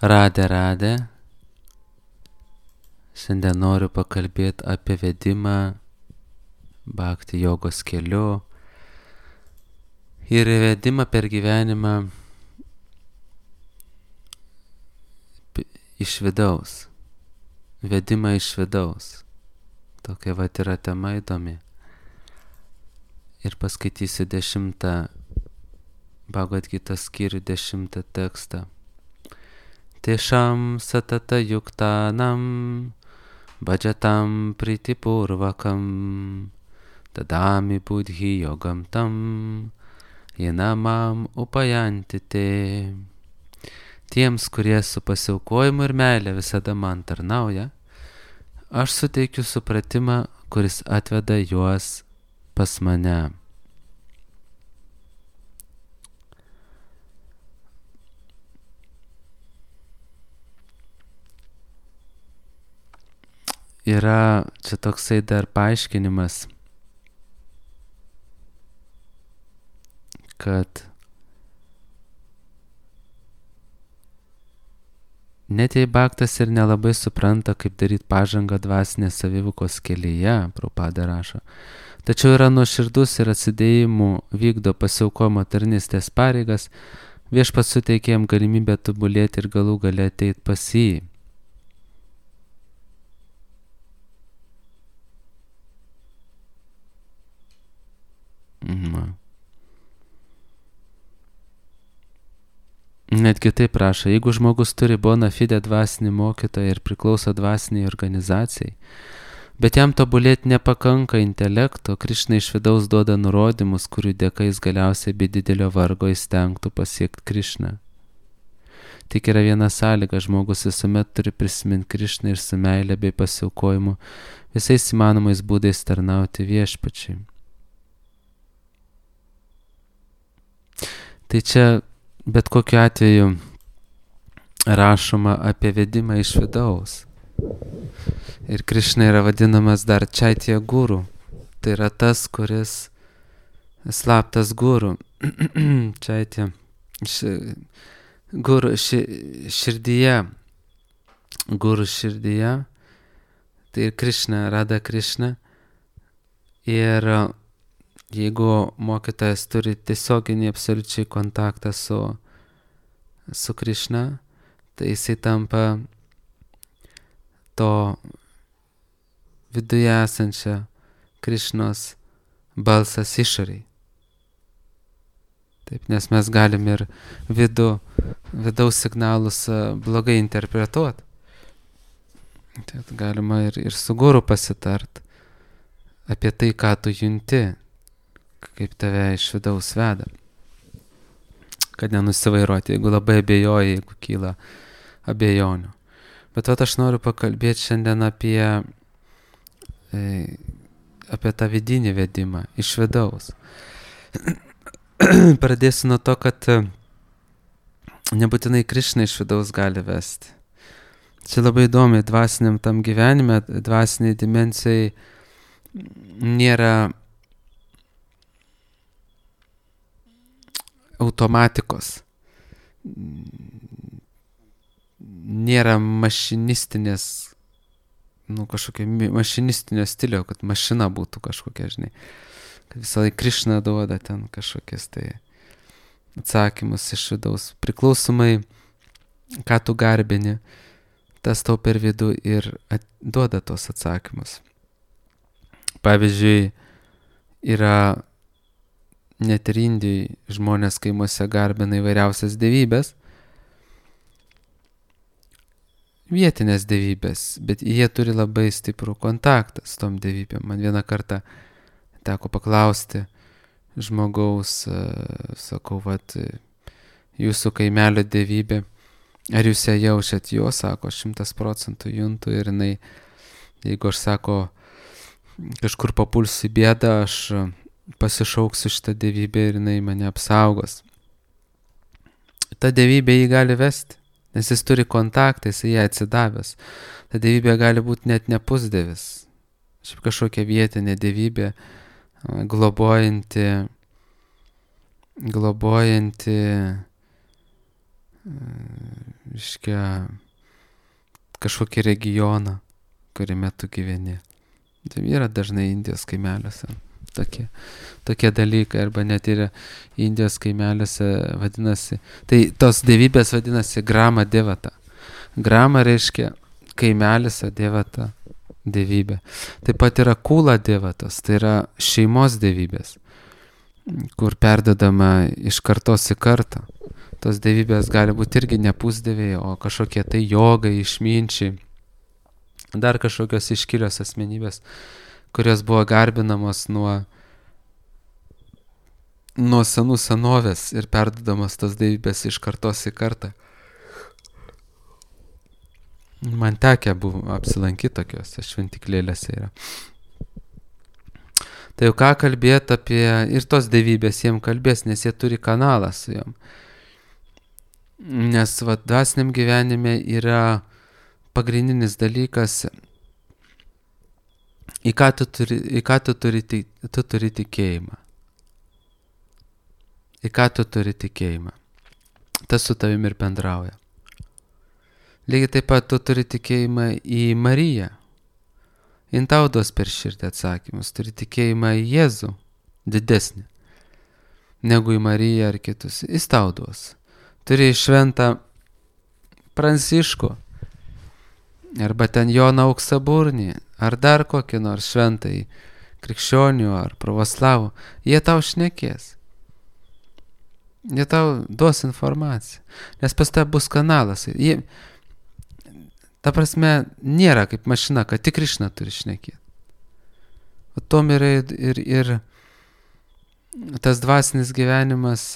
Radė. Šiandien noriu pakalbėti apie vedimą bhakti jogos keliu ir vedimą per gyvenimą iš vidaus. Vedimą iš vidaus. Tokia yra tema įdomi. Ir paskaitysiu 10 Bhagavad Gita skyrių 10 tekstą. Tešam satata yuktanam bhajatam pritipurvakam tadami buddhi yogam tam yenamam upayanti te. Tiems, kurie su pasiaukojimu ir meile visada man tarnauja, aš suteikiu supratimą, kuris atveda juos pas mane. Yra čia toksai dar paaiškinimas, kad net jei bhaktas ir nelabai supranta, kaip daryti pažangą dvasinės savivokos kelyje, Prabhupada rašo, tačiau yra nuoširdus ir atsidėjimu vykdo pasiaukojimo tarnystės pareigas, viešpats suteikė jam galimybę tobulėti ir galų gale ateiti pas jį. Netgi taip prašo, jeigu žmogus turi bona fide dvasinį mokytoją ir priklauso dvasiniai organizacijai, bet jam tobulėti nepakanka intelekto, Krišna iš vidaus duoda nurodymus, kurių dėka jis galiausiai be didelio vargo įstengtų pasiekti Krišną. Tik yra viena sąlyga, žmogus visuomet turi prisiminti Krišną ir su meile bei pasiaukojimu visais įmanomais būdais tarnauti viešpačiui. Tai čia bet kokiu atveju rašoma apie vedimą iš vidaus. Ir Krišna yra vadinamas dar Chaitya guru. Tai yra tas, kuris slaptas guru. Chaitya guru širdyje. Guru širdyje. Tai ir Krišna, Radha Krišna. Ir jeigu mokytojas turi tiesioginį absoliučiai kontaktą su Krišna, tai jisai tampa to viduje esančio Krišnos balsas išoriai. Taip, nes mes galim ir vidaus signalus blogai interpretuoti. Tai galima ir su guru pasitart apie tai, ką tu junti, kaip tave iš vidaus veda, kad nenusivairuoti, jeigu labai abejoji, jeigu kyla abejonių. Bet aš noriu pakalbėti šiandien apie tą vidinį vedimą iš vidaus. Pradėsiu nuo to, kad nebūtinai Krišna iš vidaus gali vesti. Čia labai įdomi dvasiniam tam gyvenime, dvasiniai dimensijai nėra automatikos, nėra mašinistinės, kažkokio mašinistinio stilio, kad mašina būtų kažkokia, žinai, kad visą laiką Krišna duoda ten kažkokias tai atsakymus iš vidaus. Priklausomai, ką tu garbini, tas tau per vidų ir duoda tos atsakymus. Pavyzdžiui, yra net ir Indijai žmonės kaimuose garbina įvairiausias dievybės, vietinės dievybės, bet jie turi labai stiprų kontaktą su tom dievybėm. Man vieną kartą teko paklausti žmogaus, sakau, jūsų kaimelio dievybė, ar jūs ją jaučiat? Jo, sako, 100% juntu ir jinai, jeigu aš, sako, kažkur papulsiu į bėdą, aš pasišauksiu šitą dievybę ir jinai mane apsaugos. Ta dievybė jį gali vesti, nes jis turi kontaktą, jis ją atsidavęs. Ta dievybė gali būti net ne pusdievis. Šiaip kažkokia vietinė dievybė, globojanti reiškia, kažkokį regioną, kuriame tu gyveni. Tai yra dažnai Indijos kaimeliuose tokie dalykai, arba net ir Indijos kaimeliuose vadinasi, tai tos dievybės vadinasi Grama Devata. Grama reiškia kaimelis, o Devata dievybė. Taip pat yra Kula Devatos, tai yra šeimos dievybės, kur perdodama iš kartos į kartą. Tos dievybės gali būti irgi ne pusdieviai, o kažkokie tai jogai, išminčiai, dar kažkokios iškilios asmenybės, kurios buvo garbinamos nuo senų senovės ir perdodamos tos dievybės iš kartos į kartą. Man tekę buvo apsilankyti tokiuose šventiklėlėse yra. Tai jau ką kalbėti apie ir tos dievybės jiem kalbės, nes jie turi kanalą su jom. Nes dvasiniam gyvenime yra pagrindinis dalykas, į ką tu turi tikėjimą. Į ką tu turi tikėjimą. Tas su tavimi ir bendrauja. Lygiai taip pat tu turi tikėjimą į Mariją. Jin tau duos per širdį atsakymus. Turi tikėjimą į Jėzų didesnį negu į Mariją ar kitus. Jis tau duos. Turi šventą Pranciškų arba ten Joną Auksaburnį ar dar kokį nors šventąjį krikščionių ar pravoslavų. Jie tau šnekės. Jie tau duos informaciją. Nes pas tave bus kanalas. Ta prasme, nėra kaip mašina, kad tik Krišna turi šnekėti. O tom yra ir tas dvasinis gyvenimas,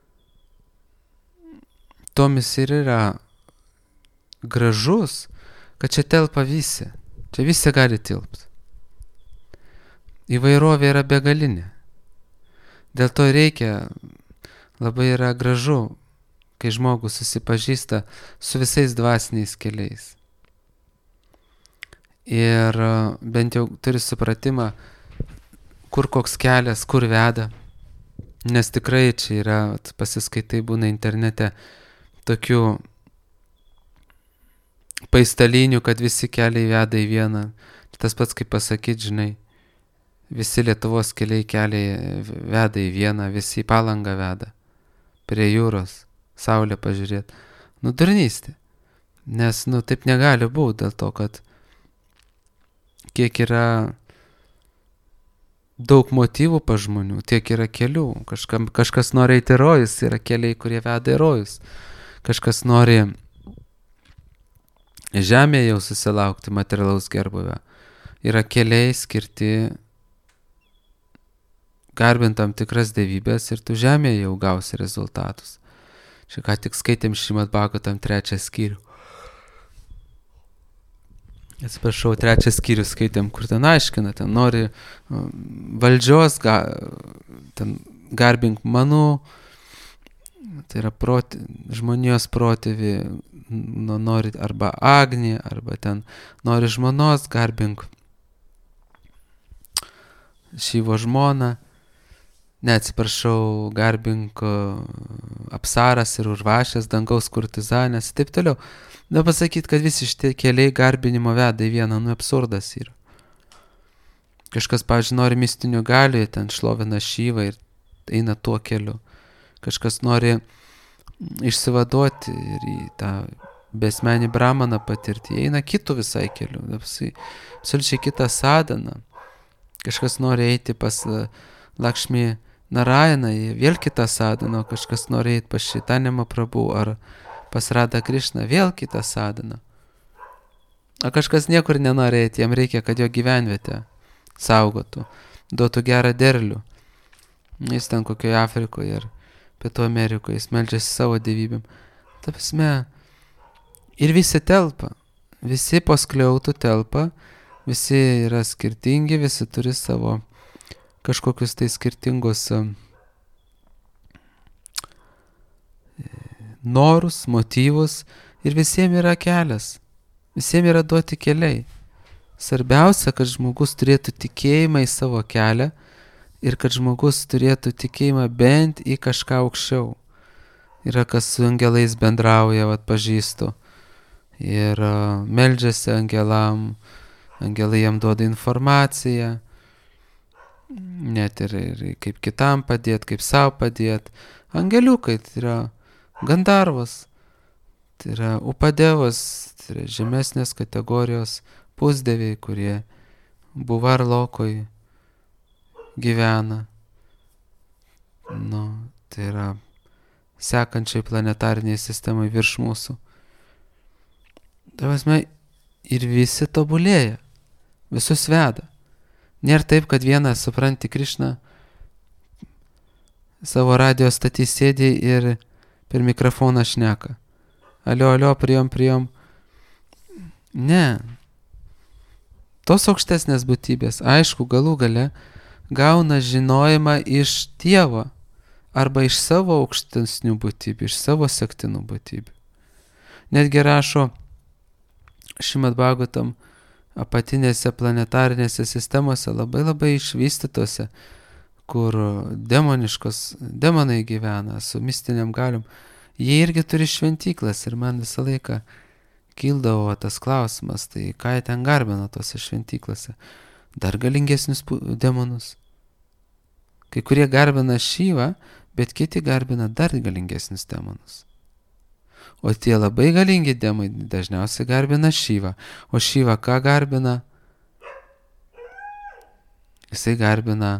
tomis ir yra gražus, kad čia telpa visi. Čia visi gali tilpti. Įvairovė yra begalinė. Dėl to reikia, labai yra gražu, kai žmogus susipažįsta su visais dvasiniais keliais. Ir bent jau turi supratimą, kur koks kelias, kur veda. Nes tikrai čia yra, pasiskaitai būna internete, tokių paistalinių, kad visi keliai veda į vieną. Tas pats kaip pasakyti, žinai, visi Lietuvos keliai veda į vieną, visi į Palangą veda. Prie jūros, saulę pažiūrėti. Durnystė. Nes, taip negali būti dėl to, kad kiek yra daug motyvų pa žmonių, tiek yra kelių. Kažkas nori eiti į rojus, yra keliai, kurie veda į rojus. Kažkas nori žemėje jau susilaukti materialaus gerbūvio. Yra keliai skirti garbint tam tikras dievybės ir tu žemėje jau gausi rezultatus. Čia ką tik skaitėm Šrimad Bhagavatam 3 skyrių. Atsiprašau, 3 skyrių skaitėm, kur ten aiškina, ten nori valdžios, ten garbink manų, tai yra žmonijos protėvį, nori arba Agnį, arba ten nori žmonos, garbink Šyvo žmoną, neatsiprašau, garbink Apsaras ir Urvašės, dangaus kurtizanės, taip toliau. Pasakyti, kad visi šitie keliai garbinimo veda į vieną, absurdas yra. Kažkas, pavyzdžiui, nori mistinių galių, ten šlovina Šyvą ir eina tuo keliu. Kažkas nori išsivaduoti ir į tą besmenį brahmaną patirti, eina kitų visai keliu, absoliučiai kitą sadhaną. Kažkas nori eiti pas Lakšmi Narayaną, vėl kitą sadhaną, kažkas nori eiti pas Chaitanya Mahaprabhu ar pas Radha Krishna, vėl kitą sadhaną. O kažkas niekur nenori eiti, jam reikia, kad jo gyvenvietę saugotų, duotų gerą derlių. Jis ten kokioje Afrikoje ir Pietų Amerikoje, jis meldžiasi savo dievybėm. Ta prasme, ir visi telpa, visi po skliautų telpa, visi yra skirtingi, visi turi savo kažkokius tai skirtingus norus, motyvus ir visiems yra kelias, visiems yra duoti keliai. Svarbiausia, kad žmogus turėtų tikėjimą į savo kelią ir kad žmogus turėtų tikėjimą bent į kažką aukščiau. yra kas su angelais bendrauja, vat pažįstu. Ir meldžiasi angelam, angelai jam duoda informaciją, net ir kaip kitam padėt, kaip savo padėt. Angeliukai tai yra gandarvos, tai yra upadevos, tai yra žemesnės kategorijos pusdieviai, kurie Buvar lokoj gyvena. Tai yra sekančiai planetariniai sistemai virš mūsų. Tavasme, ir visi tobulėja, visus veda. Nėra taip, kad vienas, supranti, Krišną savo radio statį sėdė ir per mikrofoną šneka. Alio, priom. Ne. Tos aukštesnės būtybės, aišku, galų gale gauna žinojimą iš Dievo arba iš savo aukštesnių būtybių, iš savo sektinų būtybių. Netgi rašo Šrimad Bhagavatam apatinėse planetarinėse sistemose labai išvystytose, kur demonai gyvena su mistiniam galiom, jie irgi turi šventyklas ir man visą laiką kildavo tas klausimas, tai ką jie ten garbina tose šventyklose? Dar galingesnius demonus. Kai kurie garbina Šyvą, bet kiti garbina dar galingesnius demonus. O tie labai galingi demonai dažniausiai garbina Šyvą. O Šyva ką garbina? Jisai garbina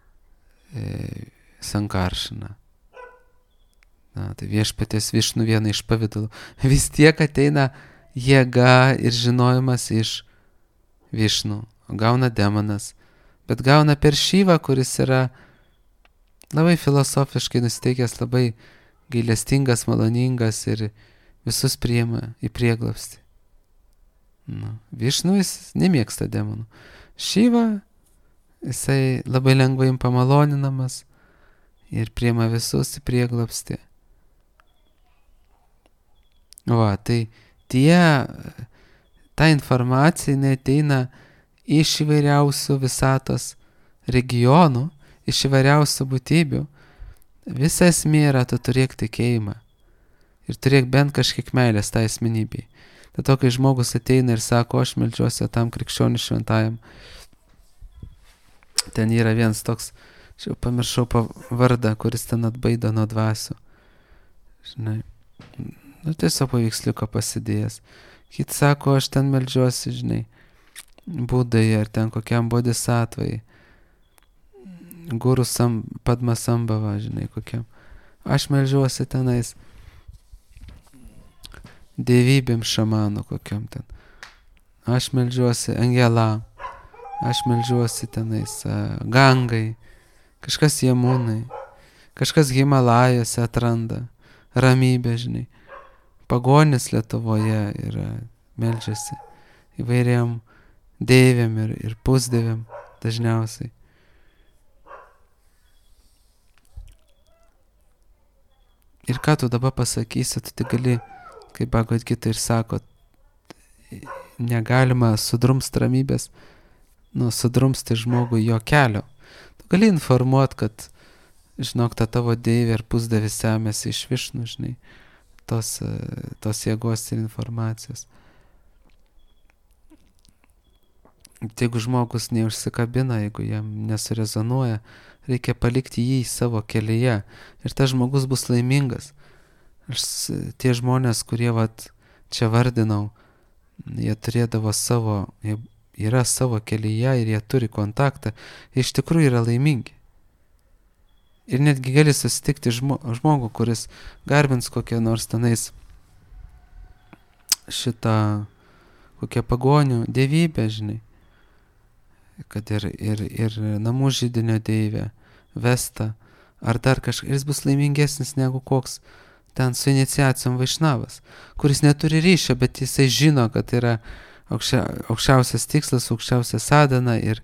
Sankaršiną. Tai viešpaties Višnu viena iš pavidalų. Vis tiek ateina jėga ir žinojimas iš Višnu. Gauna demonas. Bet gauna per Šyvą, kuris yra labai filosofiškai nusteikęs, labai gailestingas, maloningas ir visus priima į prieglobstį. Višnu jis nemėgsta demonų. Šyva, jisai labai lengvai pamaloninamas ir priima visus į prieglobstį. Tai ta informacija neateina iš įvairiausių visatos regionų, iš įvairiausių būtybių. Visa esmė yra, tu turėk tikėjimą ir turėk bent kažkiek meilės tai asmenybei. Tad kai žmogus ateina ir sako, aš meldžiuosi tam krikščionių šventajam, ten yra vienas toks, aš jau pamiršau vardą, kuris ten atbaido nuo dvasių. Žinai, tiesiog paveiksliuką pasidėjęs. Kit sako, aš ten meldžiuosi, žinai, Budai ar ten kokiam bodhisattvai, Guru Padmasambhava, žinai, kokiam. Aš meldžiuosi tenais dievybėm šamanų kokiam ten. Aš meldžiuosi angelam. Aš meldžiuosi tenais Gangai. Kažkas Jamunai. Kažkas Himalajose atranda ramybę, žinai. Pagonis Lietuvoje yra meldžiasi įvairiam deivėm ir pusdeivėm dažniausiai. Ir ką tu dabar pasakysi, tu tik gali, kaip Bhagavad Gita ir sako, negalima sudrumsti ramybės, sudrumsti žmogui jo kelio. Tu gali informuoti, kad, žinok, ta tavo deivė ir pusdievis semėsi iš Višnu, žinai, tos jėgos ir informacijos. Jeigu žmogus neužsikabina, jeigu jam nesurezonuoja, reikia palikti jį savo kelyje ir tas žmogus bus laimingas. Tie žmonės, kurie čia vardinau, jie turėdavo jie yra savo kelyje ir jie turi kontaktą, iš tikrųjų yra laimingi. Ir netgi gali susitikti žmogų, kuris garbins kokią nors tenais kokią pagonių dievybę, žinai, kad ir namų židinio deivė, Vesta, ar dar kažkas, jis bus laimingesnis negu koks ten su iniciacijom Vaišnavas, kuris neturi ryšio, bet jisai žino, kad yra aukščiausias tikslas, aukščiausia sadhana ir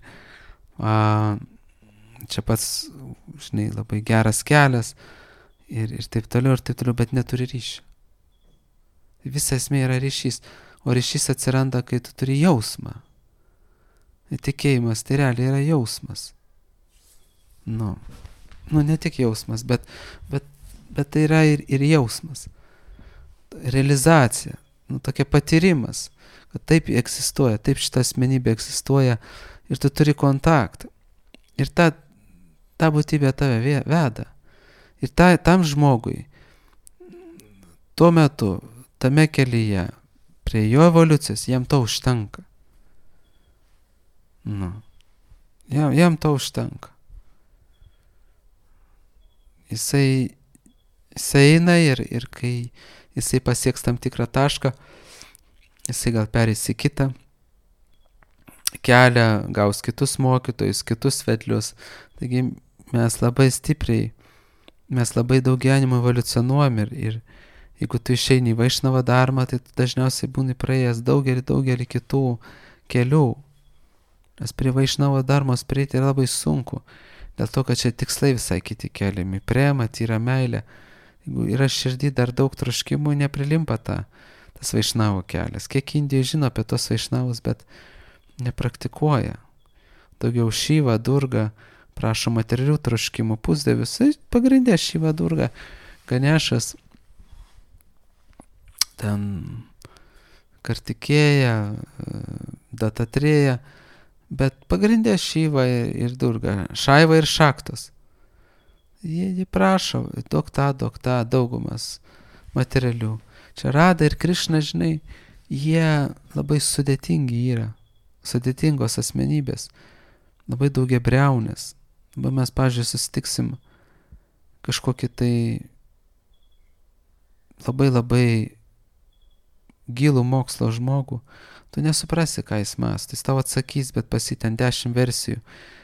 čia pats, žinai, labai geras kelias ir taip toliau, bet neturi ryšio. Visa esmė yra ryšys, o ryšys atsiranda, kai tu turi jausmą. Tikėjimas tai realiai yra jausmas. Ne tik jausmas, bet bet tai yra ir jausmas, realizacija, tokia patyrimas, kad taip egzistuoja, taip šita asmenybė egzistuoja ir tu turi kontaktą. Ir ta būtybė tave veda. Ir tam žmogui tuo metu, tame kelyje, prie jo evoliucijos, jam to užtenka. Jam to užtenka. Jisai eina ir kai jisai pasieks tam tikrą tašką, jisai gal pereis į kitą kelią, gaus kitus mokytojus, kitus vedlius. Taigi mes labai stipriai, mes labai daug gyvenimo evoliucionuojam ir jeigu tu išeini į Vaišnava dharmą, tai tu dažniausiai būni praėjęs daugelį kitų kelių. Nes prie Vaišnava dharmos prieiti yra labai sunku. Dėl to, kad čia tikslai visai kiti keliami. Prema, tyra meilė. Jeigu yra širdį dar daug troškimų, neprilimpa tas Vaišnavo kelias. Kiek Indijoje žino apie tos Vaišnavus, bet nepraktikuoja. Daugiau Šiva, Durga, prašo materialių troškimų, pusdievius. Pagrindė Šiva, Durga, Ganešas, ten Kartikėja, Datatrėja, bet pagrindė Šiva ir Durga, Šaiva ir Šaktos. Jie prašo, duok tą, daugumas materialių. Čia Rada ir Krišna, žinai, jie labai sudėtingi yra, sudėtingos asmenybės, labai daugiabriaunės. Mes, pavyzdžiui, susitiksim kažkokį tai labai gilų mokslo žmogų, tu nesuprasi, ką jis mąsto. Jis tau atsakys, bet ten 10 versijų,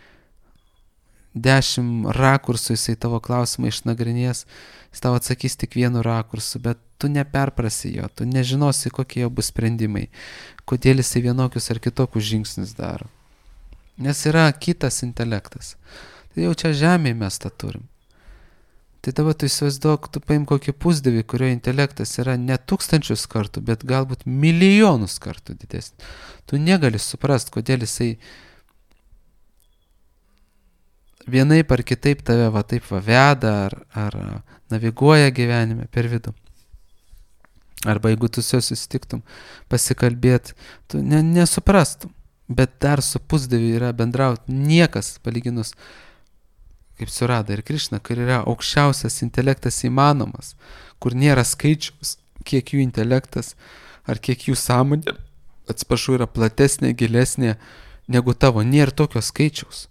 10 rakursų jisai tavo klausimą išnagrinės, jis tau atsakys tik vienu rakursu, bet tu neperprasi jo, tu nežinosi, kokie jo bus sprendimai, kodėl jisai vienokius ar kitokius žingsnius daro. Nes yra kitas intelektas. Tai jau čia žemėje mes tą turim. Tai dabar tu įsivaizduok, tu paim kokį pusdievį, kurio intelektas yra ne 1000 kartų, bet galbūt milijonus kartų didesnis. Tu negali suprast, kodėl jisai vienaip ar kitaip tave taip veda ar naviguoja gyvenime per vidų. Arba jeigu tu su juo susitiktum, pasikalbėt, tu nesuprastum. Bet dar su pusdieviu yra bendrauti niekas palyginus kaip su Rada ir Krišna, kur yra aukščiausias intelektas įmanomas, kur nėra skaičiaus, kiek jų intelektas ar kiek jų sąmonė, atsiprašau, yra platesnė, gilesnė negu tavo, nėra tokio skaičiaus.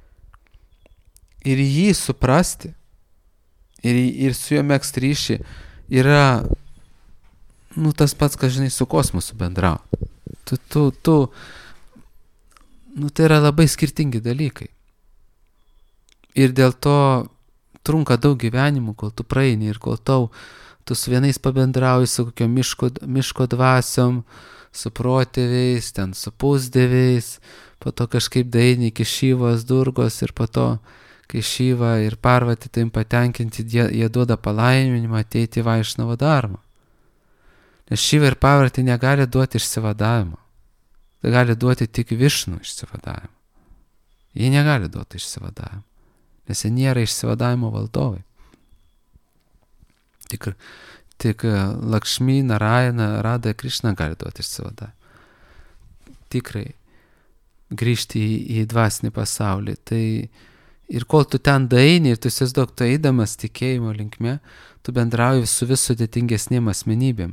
Ir jį suprasti, ir su juo megzti ryšį yra, tas pats, ką žinai, su kosmosu bendrauti. Tai yra labai skirtingi dalykai. Ir dėl to trunka daug gyvenimų, kol tu praeini ir kol tu su vienais pabendrauji, su kokio miško dvasiom, su protėviais, ten su pusdieviais, po to kažkaip daeini iki Šivos, Durgos ir po to, kai Šiva ir Parvati taim patenkinti, jie duoda palaiminimą ateiti į Vaišnavo dharmą. Nes Šiva ir Parvati negali duoti išsivadavimo. Tai gali duoti tik Višnu išsivadavimą. Jie negali duoti išsivadavimą. Nes jie nėra išsivadavimo valdovai. Tik Lakšmi, Narayana, Rada, Krišna gali duoti išsivadavimą. Tikrai grįžti į dvasinį pasaulį. Tai ir kol tu ten daeini ir tu įsivaizduok, tu eidamas tikėjimo linkme, tu bendrauji su vis sudėtingesnėm asmenybėm.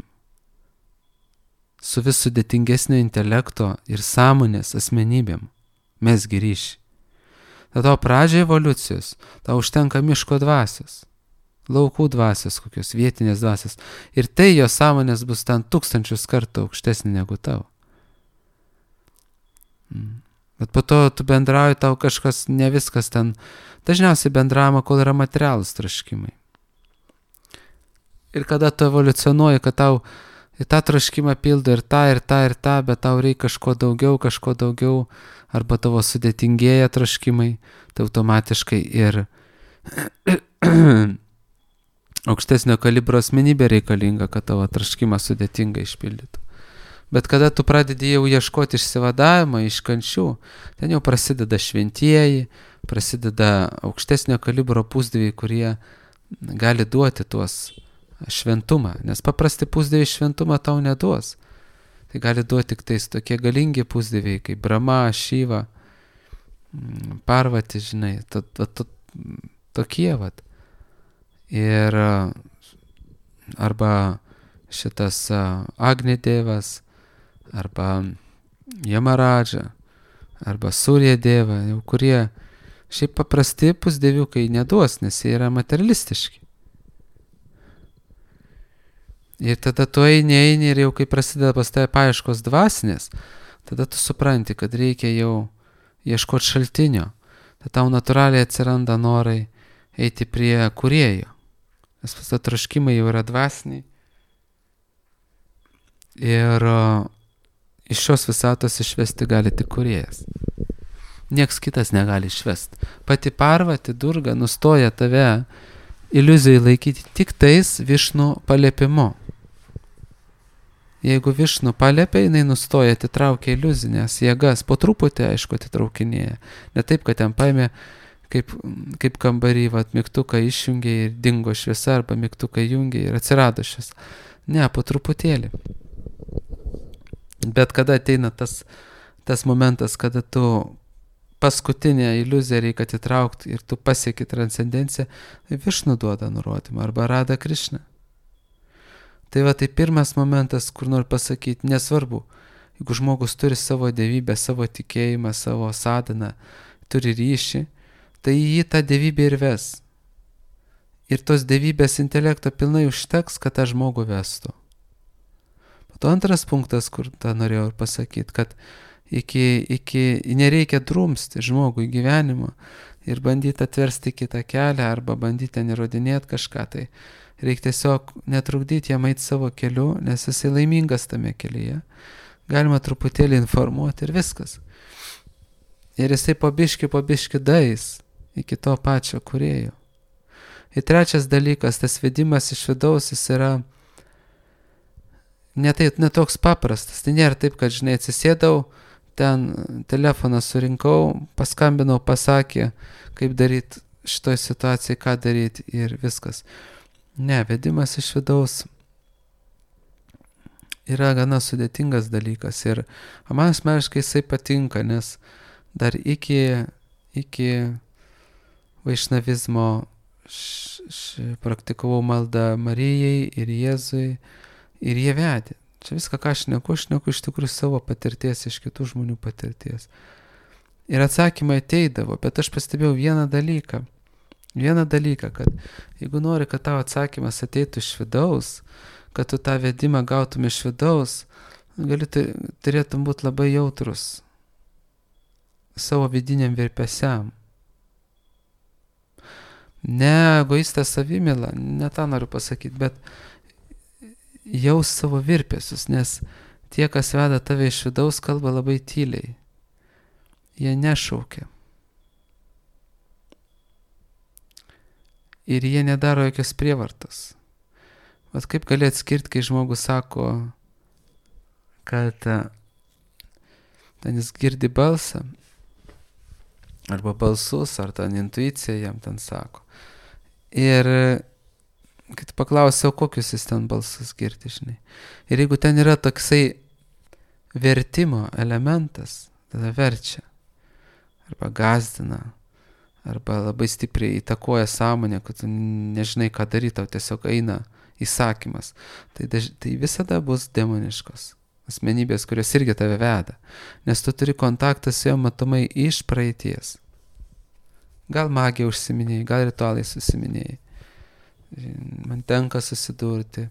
Su vis sudėtingesnio intelekto ir sąmonės asmenybėm. Mes ryšį. Tada pradžioje evoliucijos, tau užtenka miško dvasios, laukų dvasios, kokios vietinės dvasios. Ir tai jo sąmonės bus ten 1000 kartų aukštesnė negu tavo. Bet po to tu bendrauji, tau kažkas, ne viskas ten, dažniausiai bendravimo, kol yra materialūs troškimai. Ir kada tu evoliucionuoji, kad tau į tą troškimą pildo ir tą, bet tau reikia kažko daugiau, arba tavo sudėtingėja troškimai, tai automatiškai ir aukštesnio kalibro asmenybė reikalinga, kad tavo troškimą sudėtingai išpildytų. Bet kada tu pradedi jau ieškoti išsivadavimą iš kančių, ten jau prasideda šventieji, prasideda aukštesnio kalibro pusdieviai, kurie gali duoti tuos šventumą, nes paprasti pusdieviai šventumą tau neduos. Tai gali duoti tik tais tokie galingi pusdieviai, kaip Brahma, Šiva, Parvati, žinai, tokie vat. Ir arba šitas Agni Dievas, arba Yamaradža, arba Surya Dieva, jau kurie šiaip paprasti pusdieviukai neduos, nes jie yra materialistiški. Ir tada tu eini ir jau kai prasideda pas tave paieškos dvasinės, tada tu supranti, kad reikia jau ieškoti šaltinio. Tada tau natūraliai atsiranda norai eiti prie kūrėjo. Nes pas to troškimai jau yra dvasiniai. Ir iš šios visatos išvesti gali tik kūrėjas. Nieks kitas negali išvesti. Pati Parvati, Durga nustoja tave iliuzijai laikyti tik tais Višnu paliepimu. Jeigu Višnu paliepia, jinai nustoja, atitraukia iliuzinės jėgas, po truputį, aišku, atitraukinėja. Ne taip, kad ten paėmė kaip kambarį, vat, mygtuką išjungė ir dingo šviesa, arba mygtuką jungė ir atsirado šviesa. Ne, po truputėlį. Bet kada ateina tas momentas, kada tu paskutinę iliuziją reikia atitraukti ir tu pasieki transcendenciją, tai Višnu duoda nurodymą, arba Rada Krišna. Tai va, tai pirmas momentas, kur noriu pasakyti, nesvarbu, jeigu žmogus turi savo dievybę, savo tikėjimą, savo sadhaną, turi ryšį, tai jį tą dievybę ir ves. Ir tos dievybės intelekto pilnai užteks, kad tą žmogų vestų. Po to antras punktas, kur tą norėjau pasakyti, kad iki nereikia drumsti žmogui gyvenimo ir bandyti atversti kitą kelią arba bandyti ten įrodinėti kažką, tai reikia tiesiog netrukdyti jam eiti savo keliu, nes jisai laimingas tame kelyje. Galima truputėlį informuoti ir viskas. Ir jisai po biški dais iki to pačio kūrėjo. Ir trečias dalykas, tas vedimas iš vidaus, jis yra ne toks paprastas. Tai nėra taip, kad, žinai, atsisėdau, ten telefoną surinkau, paskambinau, pasakė, kaip daryti šitoj situacijai, ką daryti ir viskas. Ne, vedimas iš vidaus yra gana sudėtingas dalykas ir man asmeniškai jisai patinka, nes dar iki vaišnavizmo praktikavau maldą Marijai ir Jėzui ir jie vedė. Čia viską, ką šneku iš tikrųjų savo patirties, iš kitų žmonių patirties. Ir atsakymai ateidavo, bet aš pastebėjau vieną dalyką, kad jeigu nori, kad tavo atsakymas ateitų iš vidaus, kad tu tą vedimą gautum iš vidaus, turėtum būti labai jautrus savo vidiniam virpesiam. Ne egoistas savimyla, ne tą noriu pasakyti, bet jaus savo virpesius, nes tie, kas veda tave iš vidaus, kalba labai tyliai. Jie nešaukia. Ir jie nedaro jokios prievartos. Vat kaip gali atskirti, kai žmogus sako, kad ten jis girdi balsą, arba balsus, ar ten intuicija jam ten sako. Ir kai tu paklausiau, kokius jis ten balsus girdi, žinai. Ir jeigu ten yra toksai vertimo elementas, tada verčia, arba gazdina, arba labai stipriai įtakoja sąmonę, kad tu nežinai, ką daryti, tau tiesiog eina įsakymas. Tai visada bus demoniškos asmenybės, kurios irgi tave veda, nes tu turi kontaktą su juo matomai iš praeities. Gal magija užsiminėjai, gal ritualai susiminėjai. Man tenka susidurti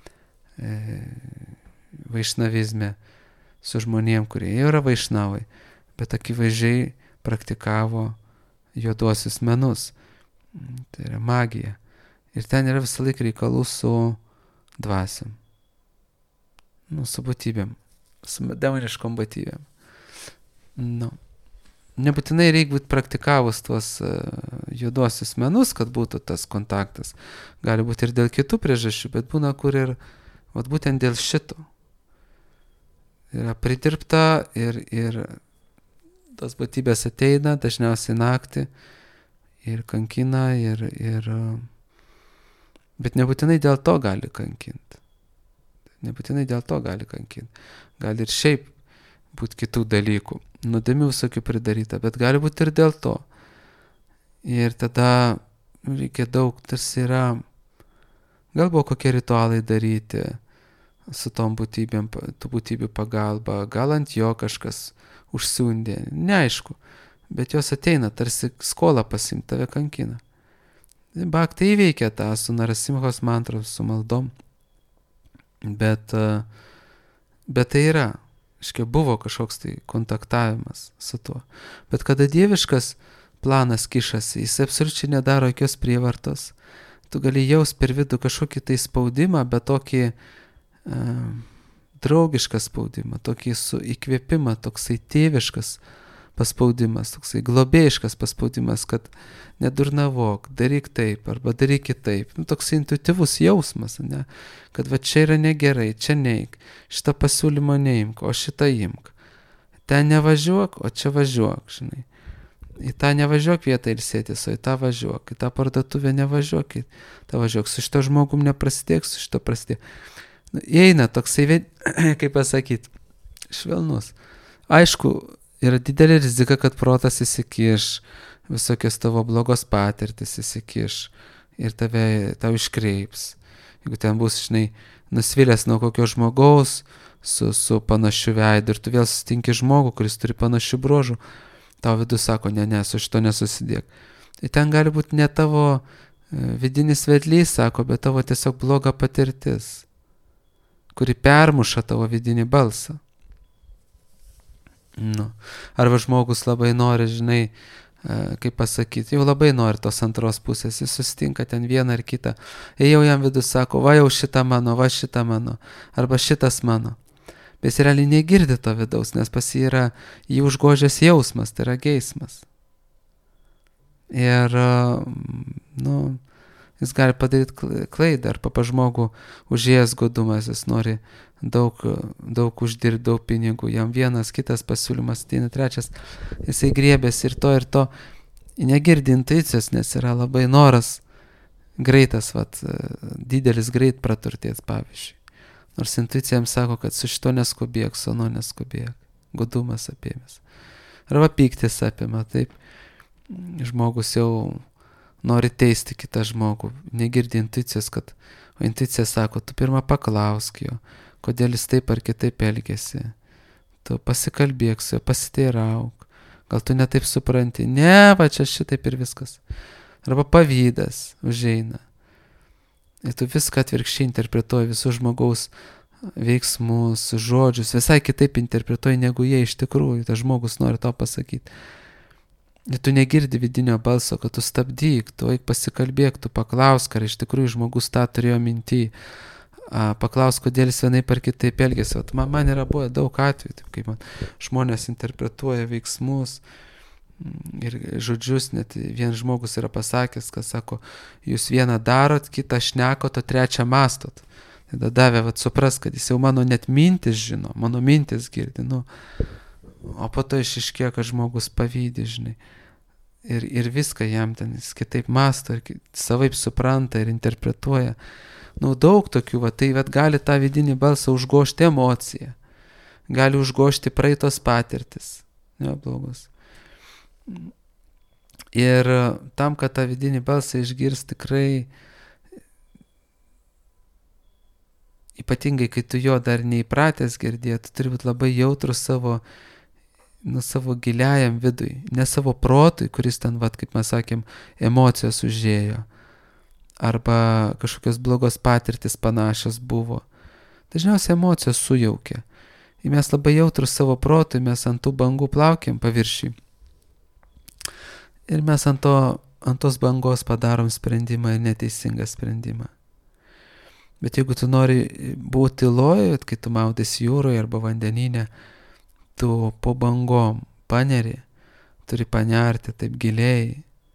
vaišnavizme su žmonėm, kurie jau yra vaišnavai, bet akivaizdžiai praktikavo juoduosius menus. Tai yra magija. Ir ten yra visą laiką reikalų su dvasiam. Su būtybėm. Su demoniškom būtybėm. Nebūtinai reikia būti praktikavus tuos juoduosius menus, kad būtų tas kontaktas. Gali būti ir dėl kitų priežasčių, bet būna kur ir būtent dėl šito. Yra pridirbta ir tos būtybės ateina dažniausiai naktį ir kankina ir Bet nebūtinai dėl to gali kankinti. Nebūtinai dėl to gali kankinti. Gali ir šiaip būti kitų dalykų. Nuodėmių visokių pridaryta, bet gali būti ir dėl to. Ir tada reikia daug, tarsi yra, gal buvo kokie ritualai daryti su tom būtybėm, tų būtybių pagalba, gal ant jo kažkas užsiundė, neaišku, bet jos ateina, tarsi skolą pasimt, tave kankina. Bhakti įveikia tą su Narasimhos mantrom, su maldom, bet tai yra, aiškiai, buvo kažkoks tai kontaktavimas su tuo. Bet kada dieviškas planas kišasi, jis absoliučiai nedaro jokios prievartos. Tu gali jaust per vidų kažkokį tai spaudimą, bet tokį draugišką spaudimą, tokį su įkvėpimą, toksai tėviškas paspaudimas, toksai globėjiškas paspaudimas, kad nedurnavok, daryk taip arba daryk kitaip. Toks intuityvus jausmas, ne? Kad va čia yra negerai, čia neik, šitą pasiūlymą neimk, o šitą imk. Ten nevažiuok, o čia važiuok, žinai. Į tą nevažiuok vietą ilsėtis, o į tą važiuok. Į tą parduotuvę nevažiuok, į tą važiuok. Su šito žmogum neprasidėk, su šito prasidėk. Įeina toksai, kaip pasakyti, švelnus. Aišku, yra didelė rizika, kad protas įsikiš, visokios tavo blogos patirtis įsikiš ir tau iškreips. Jeigu ten bus, žinai, nusvilęs nuo kokio žmogaus su panašiu veidu ir tu vėl susitinki žmogų, kuris turi panašių bruožų, tau vidus sako, ne, su šito nesusidėk. Tai ten gali būti ne tavo vidinis vedlys, sako, bet tavo tiesiog bloga patirtis, kuri permuša tavo vidinį balsą. Arba žmogus labai nori, žinai, kaip pasakyti, jau labai nori tos antros pusės, jis susitinka ten vieną ar kitą, ir jau jam vidus sako, va jau šitą mano, va šitą mano, arba šitas mano. Bet jis realiai negirdi to vidaus, nes pas jį yra jį užgožęs jausmas, tai yra geismas. Ir, jis gali padaryti klaidą, arba pa žmogų užėjęs godumas, jis nori daug uždirbti, daug pinigų, jam vienas, kitas pasiūlymas, ateina trečias, jisai griebėsi ir to, negirdi intuicijos, nes yra labai noras greitas, didelis greit praturtėti, pavyzdžiui. Nors intuicija jam sako, kad su šito neskubėk, su ano neskubėk, godumas apėmės. Arba pyktis apima, taip, žmogus jau nori teisti kitą žmogų, negirdi intuicijos, o intuicija sako, tu pirmą paklausk jo, kodėl jis taip ar kitaip elgėsi. Tu pasikalbėk su juo, pasiteirauk. Gal tu netaip supranti. Ne, va čia šitaip ir viskas. Arba pavydas užeina. Ir tu viską atvirkščiai interpretuoji, visus žmogaus veiksmus, žodžius, visai kitaip interpretuoji, negu jie iš tikrųjų. Tas žmogus nori tau pasakyti. Ir tu negirdi vidinio balso, kad tu stabdyk, tu eik pasikalbėk, tu paklausk, ar iš tikrųjų žmogus tą turėjo minty. Paklausk, kodėl jis vienaip ar kitaip elgėsi. Man yra buvę daug atvejų, taip kaip man žmonės interpretuoja veiksmus ir žodžius, net vienas žmogus yra pasakęs, kad sako, jūs vieną darot, kitą šnekot, o trečią mastot. Tada davė, supras, kad jis jau mano net mintis žino, mano mintis girdi, o po to išiškėjo, kad žmogus pavydi, žinai. Ir viską jam ten jis kitaip masto, ir savaip supranta ir interpretuoja. Daug tokių, tai gali tą vidinį balsą užgožti emociją, gali užgožti praeitos patirtis, blogus. Ir tam, kad tą vidinį balsą išgirs tikrai, ypatingai, kai tu jo dar neįpratęs girdėti, turi būti labai jautrus savo giliajam vidui, ne savo protui, kuris ten, kaip mes sakėm, emocijos užėjo. Arba kažkokios blogos patirtis panašios buvo. Dažniausiai emocijos sujaukia. Ir mes labai jautrus savo protui, mes ant tų bangų plaukiam paviršiui. Ir mes ant tos bangos padarom sprendimą ir neteisingą sprendimą. Bet jeigu tu nori būti tyloje, kai tu maudės jūroje arba vandenyne, tu po bangom paneri, turi panerti taip giliai,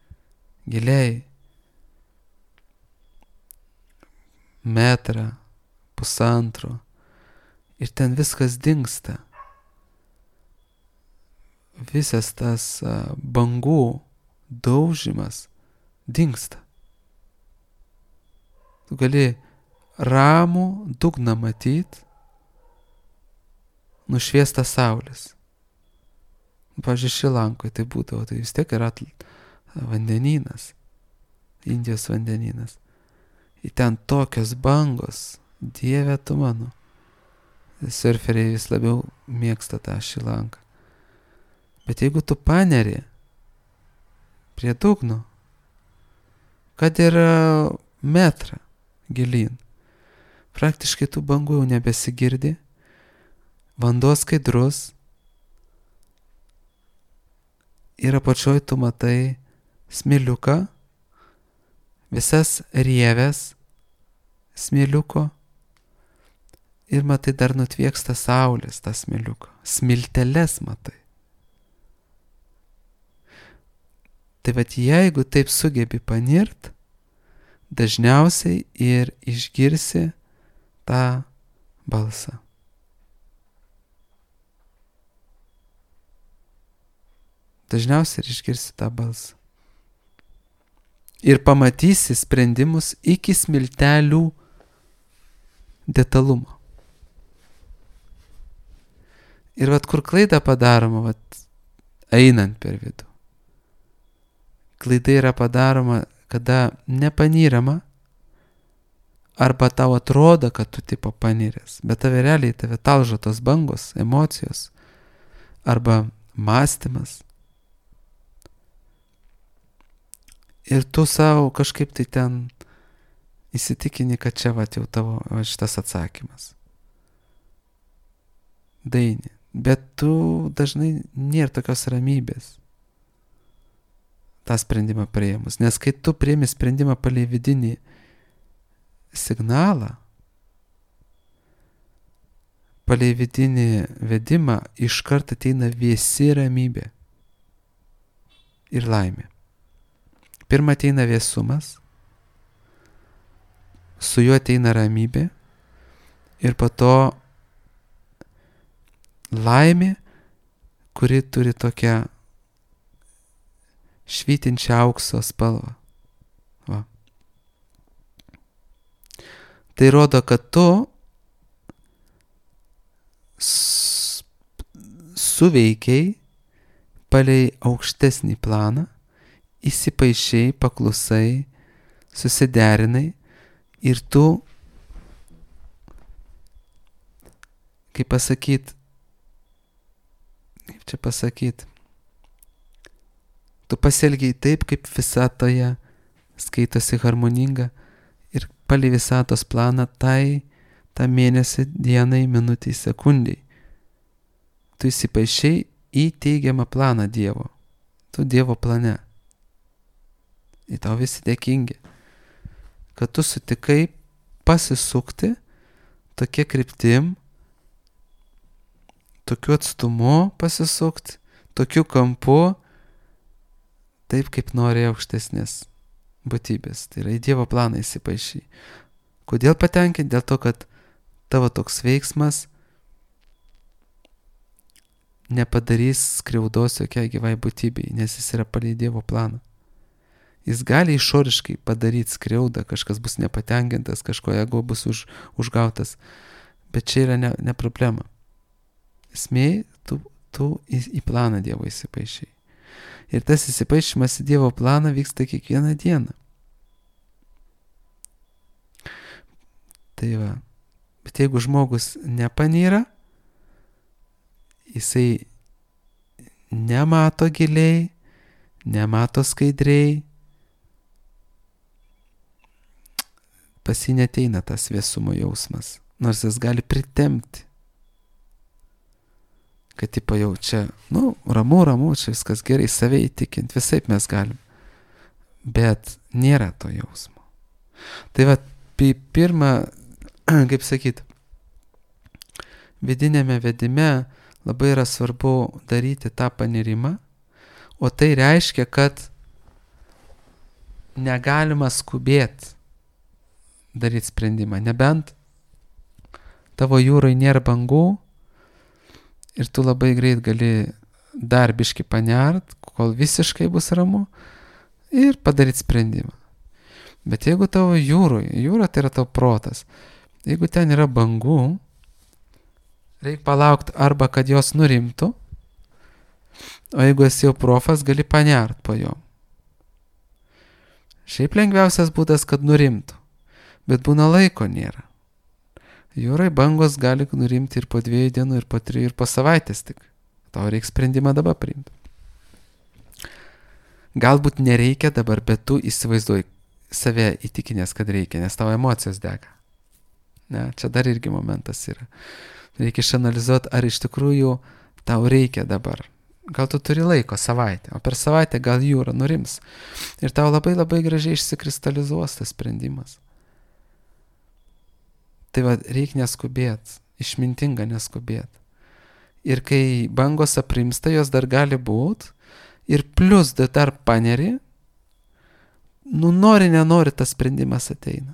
metrą, pusantro, ir ten viskas dingsta. Visas tas bangų daužimas dingsta. Tu gali ramų dugną matyti, nušviestą saulės. Pavyzdžiui, Šrilankoje tai būdavo, tai vis tiek yra vandenynas, Indijos vandenynas. Ir ten tokios bangos, Dieve tu mano. Surferiai vis labiau mėgsta tą Šrilanką. Bet jeigu tu paneri prie dugno, kad ir metrą gilyn, praktiškai tų bangų jau nebesigirdi, vanduo skaidrus, ir apačioj tu matai smėliuką, visas rieves smėliuko, ir matai dar nutvieksta saulės tą smėliuką, smilteles matai. Tai vat jeigu taip sugebi panirt, dažniausiai ir išgirsi tą balsą. Dažniausiai ir išgirsi tą balsą. Ir pamatysi sprendimus iki smiltelių detalumo. Ir vat kur klaida padaroma, vat einant per vidų. Klaida yra padaroma, kada nepanyrama, arba tau atrodo, kad tu tipo panyręs, bet tave realiai tave talžo tos bangos, emocijos, arba mąstymas. Ir tu savo kažkaip tai ten įsitikini, kad čia vat jau tavo šitas atsakymas. Daini. Bet tu dažnai nėra tokios ramybės tą sprendimą priėmus. Nes kai tu priėmi sprendimą palei vidinį signalą, palei vidinį vedimą, iškart ateina vėsi ramybė ir laimė. Pirma ateina vėsumas, su juo ateina ramybė ir po to laimė, kuri turi tokią švytinčią aukso spalvą. Va. Tai rodo, kad tu suveikiai palei aukštesnį planą, įsipaišiai, paklusai, susiderinai ir tu, kaip čia pasakyti, tu pasielgiai taip, kaip visatoje skaitosi harmoninga ir palei visatos planą tą mėnesį, dienai, minutį, sekundį. Tu įsipaišiai į teigiamą planą Dievo. Tu Dievo plane. Ir tau visi dėkingi, kad tu sutikai pasisukti tokia kryptim, tokiu atstumu pasisukti, tokiu kampu, taip kaip nori aukštesnės būtybės. Tai yra į Dievo planą įsipaišy. Kodėl patenkinti? Dėl to, kad tavo toks veiksmas nepadarys skriaudos jokiai gyvai būtybei, nes jis yra palei Dievo planą. Jis gali išoriškai padaryti skriaudą, kažkas bus nepatenkintas, kažko ego bus užgautas, bet čia yra ne problema. Esmė, tu į planą Dievo įsipaišiai. Ir tas įsipaišymas į Dievo planą vyksta kiekvieną dieną. Tai va. Bet jeigu žmogus nepanyra, jisai nemato giliai, nemato skaidriai, pas jį neteina tas vėsumo jausmas, nors jis gali pritempti. Kad tipo jau čia, ramu, čia viskas gerai, save įtikinti, visaip mes galim. Bet nėra to jausmo. Tai va, pirma, kaip sakyt, vidinėme vedime labai yra svarbu daryti tą panirimą, o tai reiškia, kad negalima skubėti daryti sprendimą, nebent tavo jūrai nėra bangų ir tu labai greit gali dar biškį panert, kol visiškai bus ramu ir padaryti sprendimą. Bet jeigu tavo jūra tai yra tavo protas, jeigu ten yra bangų, reikia palaukti arba kad jos nurimtų, o jeigu esi jau profas, gali panert po jom. Šiaip lengviausias būdas, kad nurimtų, bet būna laiko nėra. Jūrai bangos gali nurimti ir po 2 dienų, ir po 3, ir po savaitės tik. Tau reikia sprendimą dabar priimti. Galbūt nereikia dabar, bet tu įsivaizduoji save įtikinęs, kad reikia, nes tavo emocijos dega. Ne, čia dar irgi momentas yra. Reikia išanalizuoti, ar iš tikrųjų tau reikia dabar. Gal tu turi laiko savaitę, o per savaitę gal jūra nurims. Ir tau labai labai gražiai išsikristalizuos tas sprendimas. Tai va, reikia neskubėti, išmintinga neskubėti. Ir kai bangos aprimsta, jos dar gali būti, ir plus dar paneri, nori, nenori, tas sprendimas ateina.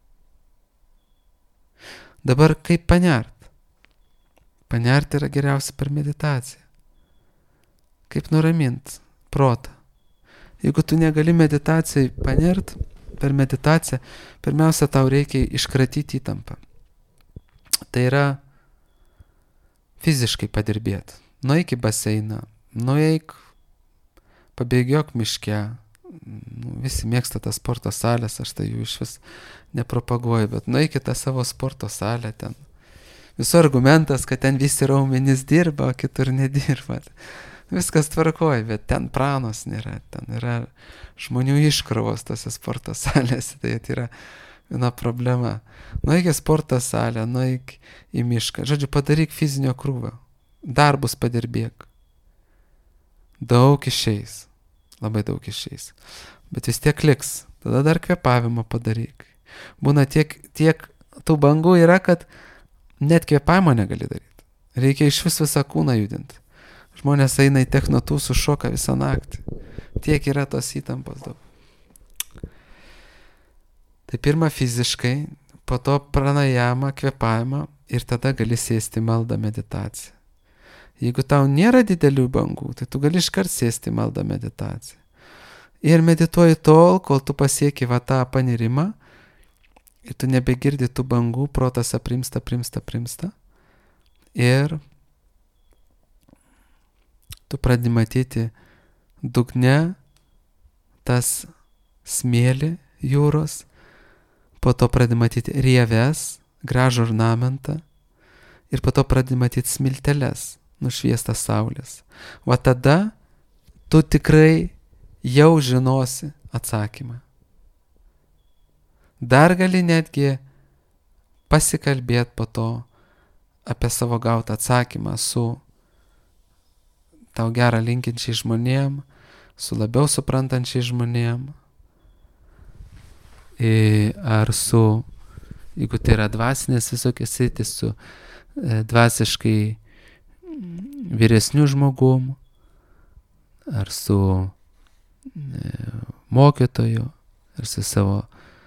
Dabar kaip panert? Panert yra geriausia per meditaciją. Kaip nuramint protą. Jeigu tu negali meditacijai panert, per meditaciją, pirmiausia, tau reikia iškratyti įtampą. Tai yra fiziškai padirbėti. Nueik į baseiną, nueik, pabėgiok miške. Visi mėgsta tas sporto salės, aš tai jų iš vis nepropaguoju, bet nueik į tą savo sporto salę ten. Visų argumentas, kad ten visi raumenys dirba, o kitur nedirba. Viskas tvarkoja, bet ten pranos nėra, ten yra žmonių iškrovos tose sporto salėse, tai yra viena problema. Nueik į sporto salę, nueik į mišką, žodžiu, padaryk fizinio krūvio, darbus padirbėk. Daug išeis, labai daug išeis, bet vis tiek liks, tada dar kvėpavimą padaryk. Būna tiek tų bangų yra, kad net kvėpavimo negali daryti. Reikia iš visą kūną judinti. Žmonės eina į technotusų šoką visą naktį. Tiek yra tos įtampos daug. Tai pirma fiziškai, po to pranajamą, kvėpavimą ir tada gali sėsti maldą meditaciją. Jeigu tau nėra didelių bangų, tai tu gali iškart sėsti maldą meditaciją. Ir medituoji tol, kol tu pasieki va tą panirimą ir tu nebegirdi tų bangų, protas aprimsta. Ir tu pradedi matyti dugne tas smėlį jūros, po to pradedi matyti rieves, gražų ornamentą ir po to pradedi matyti smilteles, nušviestas saulės. Va tada tu tikrai jau žinosi atsakymą. Dar gali netgi pasikalbėti po to apie savo gautą atsakymą su tau gerą linkinčiai žmonėm, su labiau suprantančiai žmonėm, ar su, jeigu tai yra dvasinės visokios sritys, su dvasiškai vyresniu žmogum, ar su mokytoju, ar su savo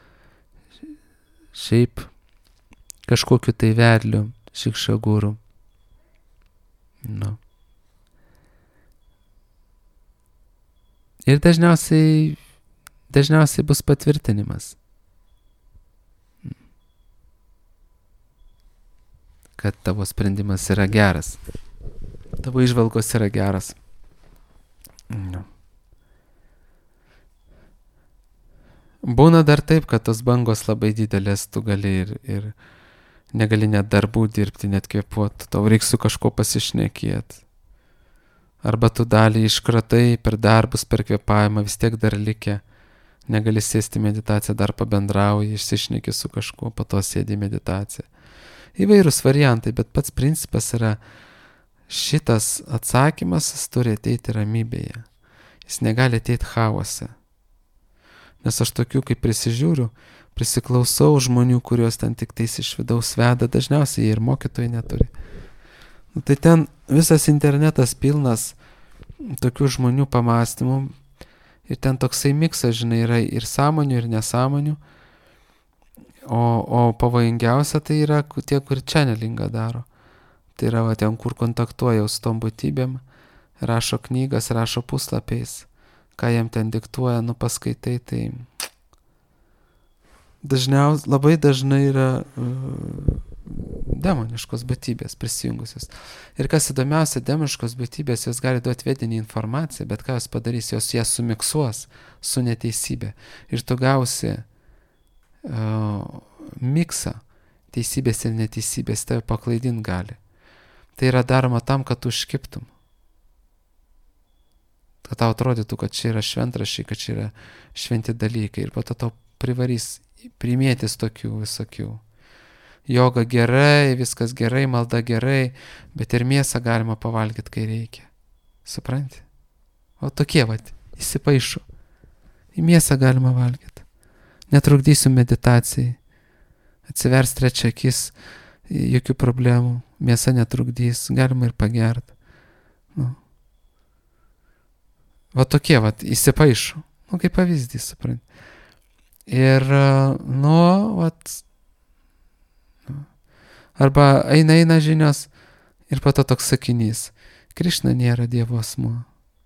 šiaip kažkokiu tai vedliu, šikšagūru. Nu. Ir dažniausiai bus patvirtinimas, kad tavo sprendimas yra geras, tavo įžvalgos yra geras. Nu. Būna dar taip, kad tos bangos labai didelės, tu gali ir negali net darbų dirbti, net kvėpuoti, tau reikia su kažko pasišnekėti. Arba tu dalį iškratai per darbus, per kvėpavimą, vis tiek dar likę, negali sėsti meditaciją, dar pabendrauji, išsišneki su kažkuo, po to sėdi meditaciją. Įvairūs variantai, bet pats principas yra šitas atsakymas, jis turi ateiti ramybėje. Jis negali ateiti chaose. Nes aš tokių, kaip prisižiūriu, prisiklausau žmonių, kuriuos ten tik tais iš vidaus veda, dažniausiai jie ir mokytojai neturi. Nu, tai ten visas internetas pilnas tokių žmonių pamastymų ir ten toksai miksas, žinai, yra ir sąmonių, ir nesąmonių, o pavojingiausia tai yra tie, kur channelingą daro. Tai yra va, ten, kur kontaktuoja su tom būtybėm, rašo knygas, rašo puslapiais, ką jiem ten diktuoja, paskaitai, tai labai dažnai yra demoniškos būtybės prisijungusios. Ir kas įdomiausia, demoniškos būtybės, jos gali duoti vedinį informaciją, bet ką jos padarys, jos ją sumiksuos su neteisybė. Ir tu gausi miksą teisybės ir neteisybės, tave paklaidint gali. Tai yra daroma tam, kad tu užkiptum. Kad tau atrodytų, kad čia yra šventraščiai, kad čia yra šventi dalykai. Ir po to tau privarys primėtis tokių visokių. Joga gerai, viskas gerai, malda gerai, bet ir mėsą galima pavalgyti, kai reikia. Supranti? O tokie įsipaišo. Į mėsą galima valgyti. Netrukdysiu meditacijai. Atsivers trečia akis, jokių problemų. Mėsa netrukdys, galima ir pagerti. Tokie įsipaišo. Kaip pavyzdys, supranti. Ir, arba eina žinios ir po to toks sakinys. Krišna nėra Dievo asmuo.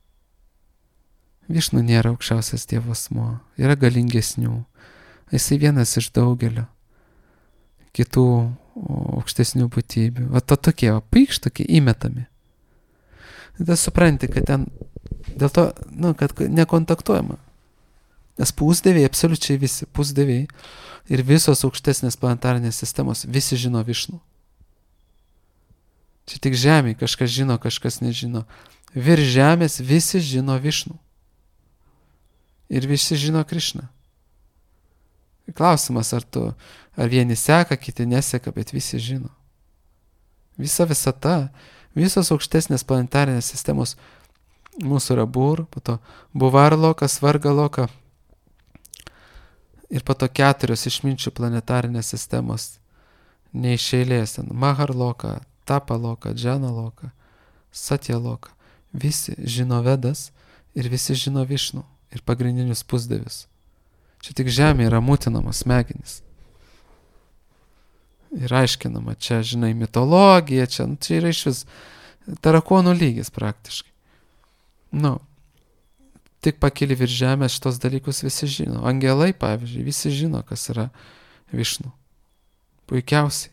Višnu nėra aukščiausias Dievo asmuo. Yra galingesnių. Jisai vienas iš daugelio kitų aukštesnių būtybių. Tokie, tokie įmetami. Tada supranti, kad ten dėl to, kad nekontaktuojama. Nes pusdieviai, absoliučiai visi pusdieviai ir visos aukštesnės planetarinės sistemos visi žino Višnų. Čia tik žemėje kažkas žino, kažkas nežino. Virš žemės visi žino Višnų. Ir visi žino Krišną. Klausimas, ar vieni seka, kiti neseka, bet visi žino. Visa visata, visos aukštesnės planetarinės sistemos mūsų yra po to Buvarloka, Svargaloka ir po to 4 išminčių planetarinės sistemos ne iš eilės. Maharloka, Tapaloka, Džanaloka, Satyaloka. Visi žino Vedas ir visi žino Višnų ir pagrindinius pusdievius. Čia tik žemė yra mutinamos smegenys. Ir aiškinama, čia, žinai, mitologija, čia yra iš vis tarakonų lygis praktiškai. Tik pakeli virš žemės šitos dalykus visi žino. Angelai, pavyzdžiui, visi žino, kas yra Višnų. Puikiausiai.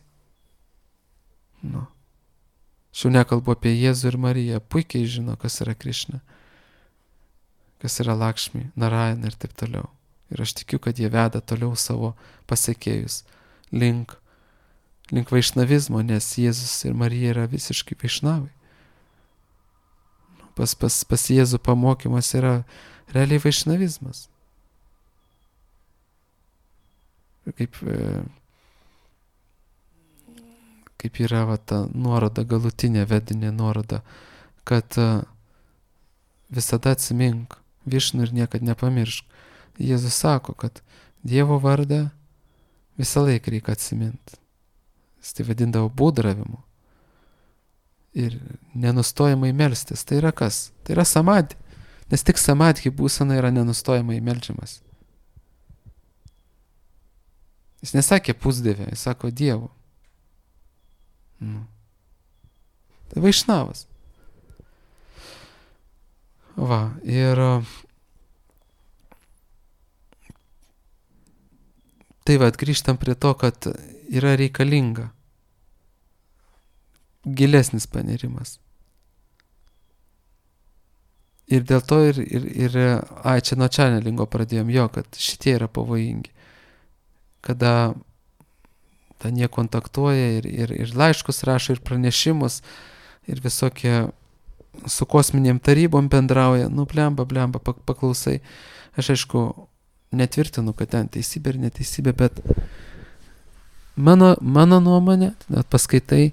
Aš jau nekalbu apie Jėzų ir Mariją. Puikiai žino, kas yra Krišna. Kas yra Lakšmi, Narayana ir taip toliau. Ir aš tikiu, kad jie veda toliau savo pasekėjus link vaišnavizmo, nes Jėzus ir Marija yra visiškai vaišnavai. Pas Jėzų pamokymas yra realiai vaišnavizmas. Kaip yra ta nuoroda, galutinė vedinė nuoroda, kad visada atsimink Višnų ir niekad nepamiršk. Jėzus sako, kad Dievo vardą visą laiką reikia atsiminti. Jis tai vadindavo būdravimu. Ir nenustojamai melstis. Tai yra kas? Tai yra samadhi. Nes tik samadhi būsena yra nenustojamai melžiamas. Jis nesakė pusdievė, jis sako Dievo. Tai vaišnavas. Ir tai grįžtam prie to, kad yra reikalinga gilesnis panirimas. Ir dėl to čia nuo channelingo pradėjom kad šitie yra pavojingi. Kada jie kontaktuoja ir laiškus rašo, ir pranešimus, ir visokie su kosminėm tarybom bendrauja. Blemba, paklausai. Aš aišku, netvirtinu, kad ten teisybė ir neteisybė, bet mano nuomonė, paskaitai,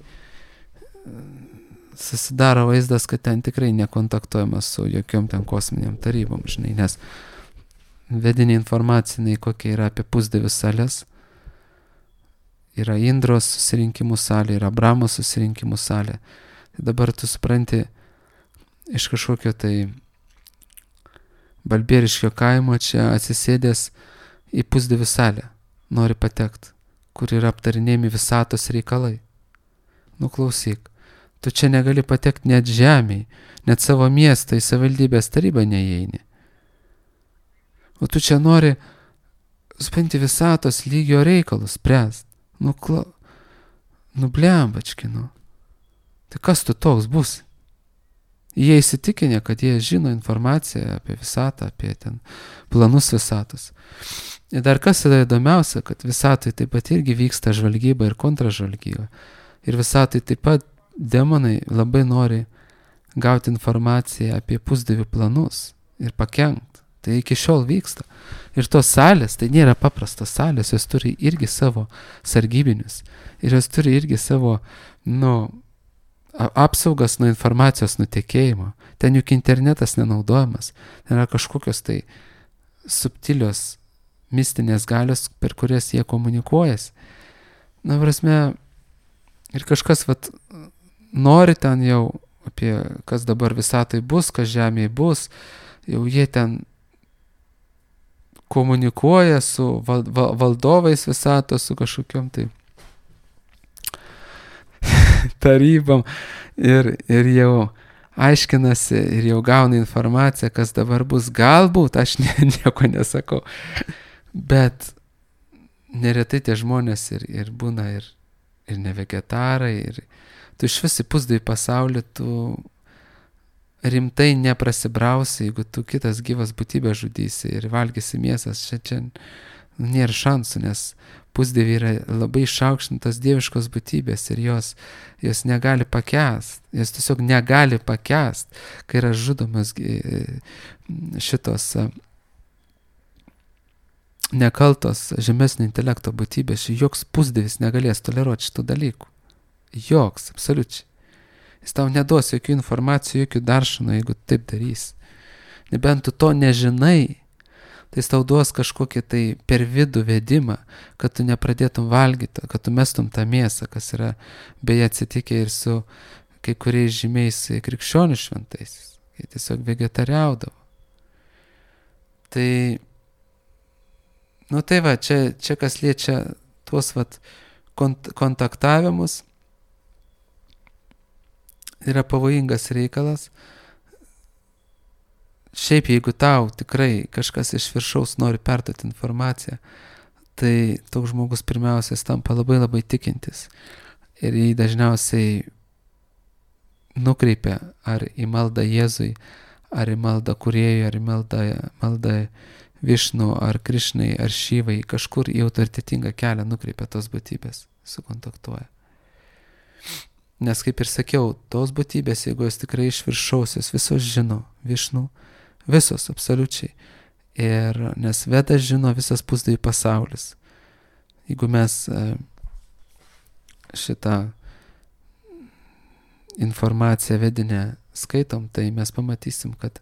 susidaro vaizdas, kad ten tikrai nekontaktuojama su jokiom ten kosminėm tarybom, žinai, nes vedinė informaciniai kokia yra apie pusdievių sales. Yra Indros susirinkimų salė, yra Brahmos susirinkimų salė. Tai dabar tu supranti, iš kažkokio tai balbieriškio kaimo čia atsisėdęs į pusdievių salę nori patekti, kur yra aptarinėjami visatos reikalai. Klausyk, tu čia negali patekti net žemėj, net savo miestą į savivaldybės tarybą neįeini. O tu čia nori supranti, visatos lygio reikalus spręst. Blembački. Tai kas tu toks bus? Jie įsitikinę, kad jie žino informaciją apie visatą, apie ten planus visatos. Ir dar kas yra įdomiausia, kad visatoj taip pat irgi vyksta žvalgyba ir kontražvalgyba. Ir visatoj taip pat demonai labai nori gauti informaciją apie pusdievių planus ir pakenkt. Tai iki šiol vyksta. Ir tos salės, tai nėra paprastos salės, jos turi irgi savo sargybinius. Ir jos turi irgi savo, apsaugas nuo informacijos nutekėjimo. Ten juk internetas nenaudojamas. Ten yra kažkokios tai subtilios mistinės galios, per kurias jie komunikuojasi. Prasme, ir kažkas nori ten jau apie kas dabar visatoj bus, kas žemėje bus, jau jie ten komunikuoja su valdovais visatos, su kažkokiom tai tarybom ir jau aiškinasi ir jau gauna informaciją, kas dabar bus. Galbūt, aš nieko nesakau, bet neretai tie žmonės ir būna ir ne vegetarai, ir tu iš vis į pusdievį pasaulį tu rimtai neprasibrausi, jeigu tu kitas gyvas būtybės žudysi ir valgysi mėsas. Čia nėra šansų, nes pusdieviai yra labai išaukštintos dieviškos būtybės ir jos negali pakęst. Jos tiesiog negali pakęst, kai yra žudomas šitos nekaltos žemesnio intelekto būtybės. Joks pusdievis negalės toleruoti šitų dalykų. Joks, absoliučiai. Jis tau neduos jokių informacijų, jokių daršanų, jeigu taip darys. Nebent tu to nežinai, tai jis tau duos kažkokį tai per vidų vedimą, kad tu nepradėtum valgyti, kad tu mestum tą mėsą, kas yra beje atsitikę ir su kai kuriais žymiais krikščionių šventaisiais. Jie tiesiog vegetariaudavo. Tai, tai va, čia kas liečia tuos kontaktavimus, yra pavojingas reikalas. Šiaip jeigu tau tikrai kažkas iš viršaus nori perduoti informaciją, tai toks žmogus pirmiausia tampa labai labai tikintis. Ir jį dažniausiai nukreipia ar į maldą Jėzui, ar į maldą Kūrėjui, ar į maldą Višnu, ar Krišnai, ar Šyvai. Kažkur į autoritetingą kelią nukreipia tos būtybės, sukontaktuoja. Nes kaip ir sakiau, tos būtybės, jeigu jos tikrai iš viršaus, jos visos žino Višnu, visos, absoliučiai. Ir nes Vedas žino visas pusdievių pasaulis. Jeigu mes šitą informaciją vedinę skaitom, tai mes pamatysim, kad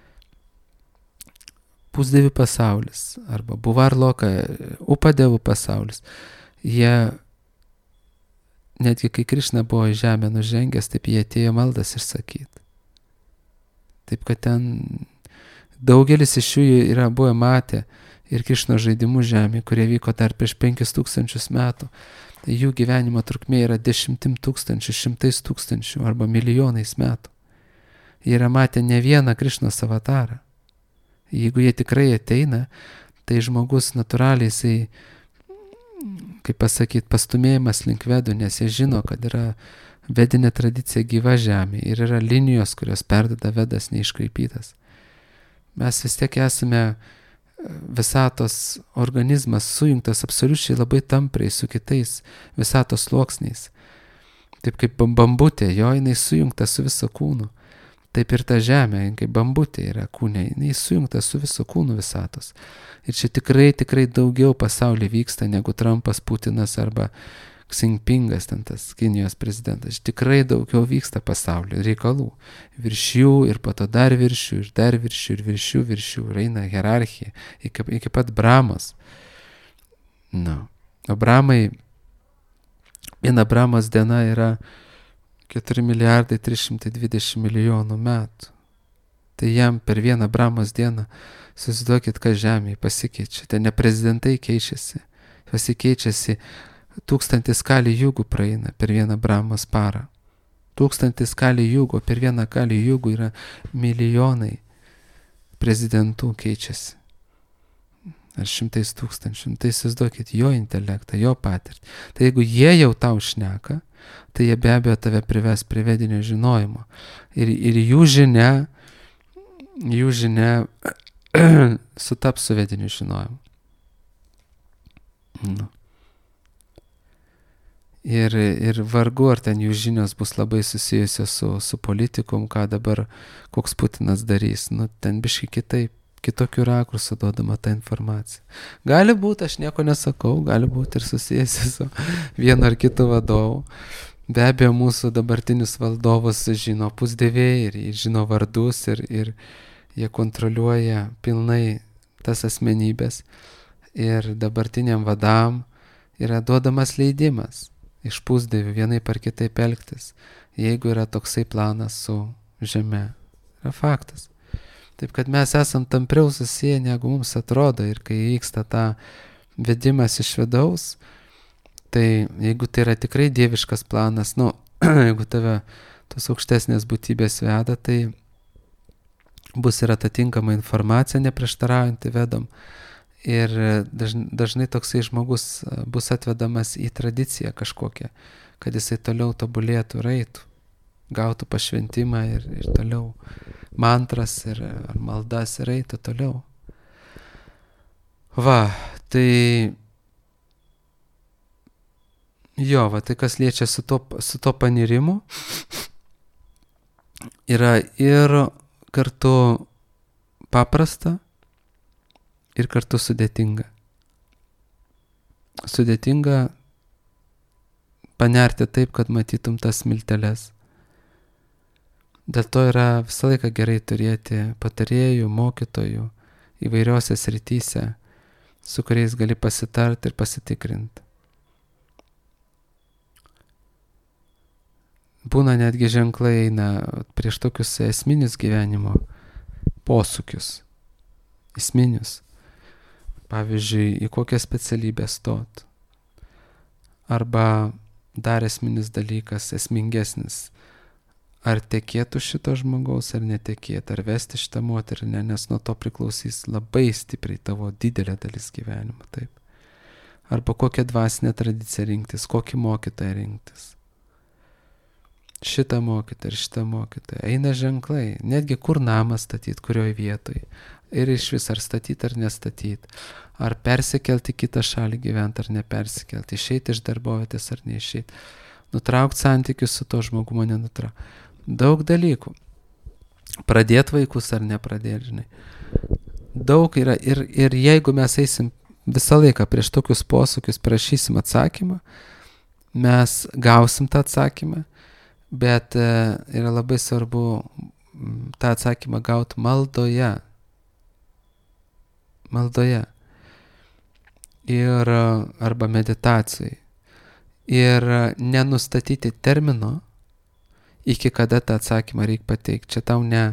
pusdievių pasaulis arba Buvarloka, Upadevų pasaulis, jie netgi kai Krišna buvo į žemę nužengęs, taip jie atėjo maldas išsakyti. Taip kad ten daugelis iš jų yra buvę matę ir Krišno žaidimų žemė, kurie vyko dar prieš 5000 metų. Tai jų gyvenimo trukmė yra 10 000, 100 000 arba milijonais metų. Jie yra matę ne vieną Krišnos avatarą. Jeigu jie tikrai ateina, tai žmogus natūraliai jisai, kaip pasakyti, pastumėjimas link vedų, nes jie žino, kad yra vedinė tradicija gyva žemė ir yra linijos, kurios perdeda vedas neiškraipytas. Mes vis tiek esame visatos organizmas sujungtas absoliučiai labai tampriai su kitais visatos sluoksniais. Taip kaip bambutė, jinai sujungta su viso kūnu. Taip ir ta žemė, kaip bambutė yra kūne, jinai sujungta su viso kūnu visatos. Ir čia tikrai daugiau pasaulyje vyksta negu Trumpas, Putinas arba Xi Jinpingas, ten tas Kinijos prezidentas. Tikrai daugiau vyksta pasaulyje reikalų. Virš jų ir po to dar virš jų ir dar virš jų ir virš jų. Ir eina hierarchija iki pat Brahmos. O Brahmai, viena Brahmos diena yra 4 320 000 000 metų. Tai jam per vieną Brahmos dieną, susiduokit, kas žemėje pasikeičia. Tai ne prezidentai keičiasi, pasikeičiasi 1000 kali jūgų praeina per vieną Brahmos parą. 1000 kali jūgų, per vieną kali jūgų yra milijonai prezidentų keičiasi. ar 100 tūkstančių. Tai įsivaizduokit jo intelektą, jo patirtį. Tai jeigu jie jau tau šneka, tai jie be abejo tave prives prie vedinio žinojimo. Ir jų žinia sutaps su vediniu žinojimu. Nu. Ir vargu, ar ten jų žinios bus labai susijusios su politikom, ką dabar koks Putinas darys. Nu, ten biškai kitokių rakursų duodama ta informacija. Gali būti, aš nieko nesakau, gali būti ir susijusi su vienu ar kitu vadovu. Be abejo, mūsų dabartinius valdovus žino pusdieviai ir žino vardus ir jie kontroliuoja pilnai tas asmenybės. Ir dabartiniam vadam yra duodamas leidimas iš pusdievių vienaip ar kitaip elgtis, jeigu yra toksai planas su žeme. Yra faktas. Taip kad mes esam tampriau susiję, negu mums atrodo, ir kai vyksta ta vedimas iš vidaus, tai jeigu tai yra tikrai dieviškas planas, jeigu tave tos aukštesnės būtybės veda, tai bus ir atitinkama informacija neprieštaraujanti vedom. Ir dažnai toksai žmogus bus atvedamas į tradiciją kažkokią, kad jisai toliau tobulėtų ir eitų, gautų pašventimą ir toliau mantras ir maldas ir eitų toliau. Tai kas liečia su to panirimu, yra ir kartu paprasta, ir kartu sudėtinga. Sudėtinga panerti taip, kad matytum tas smilteles. Dėl to yra visą laiką gerai turėti patarėjų, mokytojų įvairiose srityse, su kuriais gali pasitarti ir pasitikrinti. Būna netgi ženklai eina prieš tokius esminius gyvenimo posūkius, esminius. Pavyzdžiui, į kokią specialybę stot. Arba dar esminis dalykas, esmingesnis. Ar tekėtų šito žmogaus, ar netekėtų, ar vesti šitą moterį, nes nuo to priklausys labai stipriai tavo didelė dalis gyvenimo. Taip. Arba kokią dvasinę tradiciją rinktis, kokį mokytoją rinktis. Šitą mokytoją ir šitą mokytoją. Eina ženklai, netgi kur namą statyti, kurioje vietoje. Ir iš vis ar statyti ar nestatyti, ar persikelti kitą šalį gyventi ar nepersikelti, išeiti iš darbovietės ar neišeiti, nutraukti santykius su to žmogumo nenutraukti. Daug dalykų. Pradėti vaikus ar nepradėti, žinai. Daug yra ir jeigu mes eisim visą laiką prieš tokius posūkius, prašysim atsakymą, mes gausim tą atsakymą, bet yra labai svarbu tą atsakymą gauti maldoje. Ir arba meditacijai. Ir nenustatyti termino, iki kada tą atsakymą reikia pateikti. Čia tau ne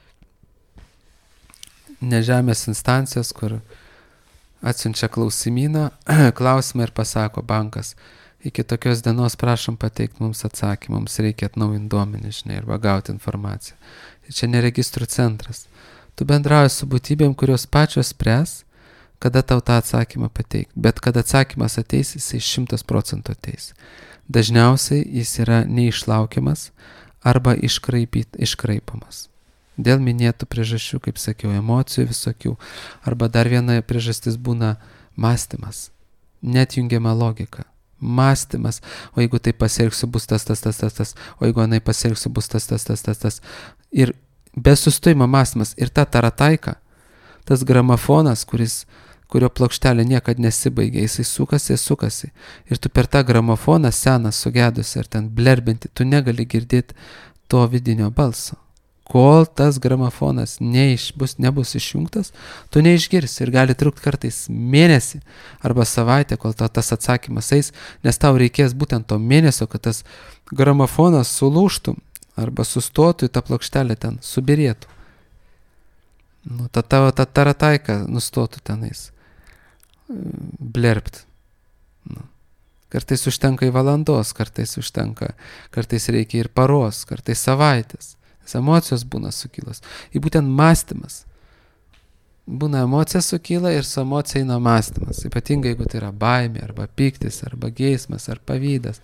žemės instancijos, kur atsiunčia klausimyną ir pasako bankas, iki tokios dienos prašom pateikti mums atsakymą, mums reikia atnaujinti duomenis, žinai, arba gauti informaciją. Ir čia ne registrų centras. Tu bendrauji su būtybėm, kurios pačios spręs, kada tau tą atsakymą pateikti. Bet kad atsakymas ateis, jisai 100% ateis. Dažniausiai jis yra neišlaukiamas arba iškraipomas. Dėl minėtų priežasčių, kaip sakiau, emocijų visokių. Arba dar viena priežastis būna mąstymas. Net jungiama logika. Mąstymas. O jeigu tai pasielgsiu, bus tas. O jeigu anai pasielgsiu, bus tas. Ir be sustojimo mąstymas. Ir ta tarataika, tas gramofonas, kurio plokštelė niekad nesibaigia, jisai sukasi. Ir tu per tą gramofoną seną sugedusi ir ten blerbinti, tu negali girdėti to vidinio balso. Kol tas gramofonas nebus išjungtas, tu neišgirsi ir gali trukti kartais mėnesį arba savaitę, kol tas atsakymas eis, nes tau reikės būtent to mėnesio, kad tas gramofonas sulūžtų arba sustotų į tą plokštelę ten, subirėtų. Ta tavo tarataika nustotų tenais blerbt. Kartais užtenka į valandos, kartais reikia ir paros, kartais savaitės. Emocijos būna sukilos. Ir būtent mąstymas. būna emocija sukyla ir su emocija eina mąstymas. Ypatingai, jeigu tai yra baimė, arba pyktis, arba geismas, ar pavydas.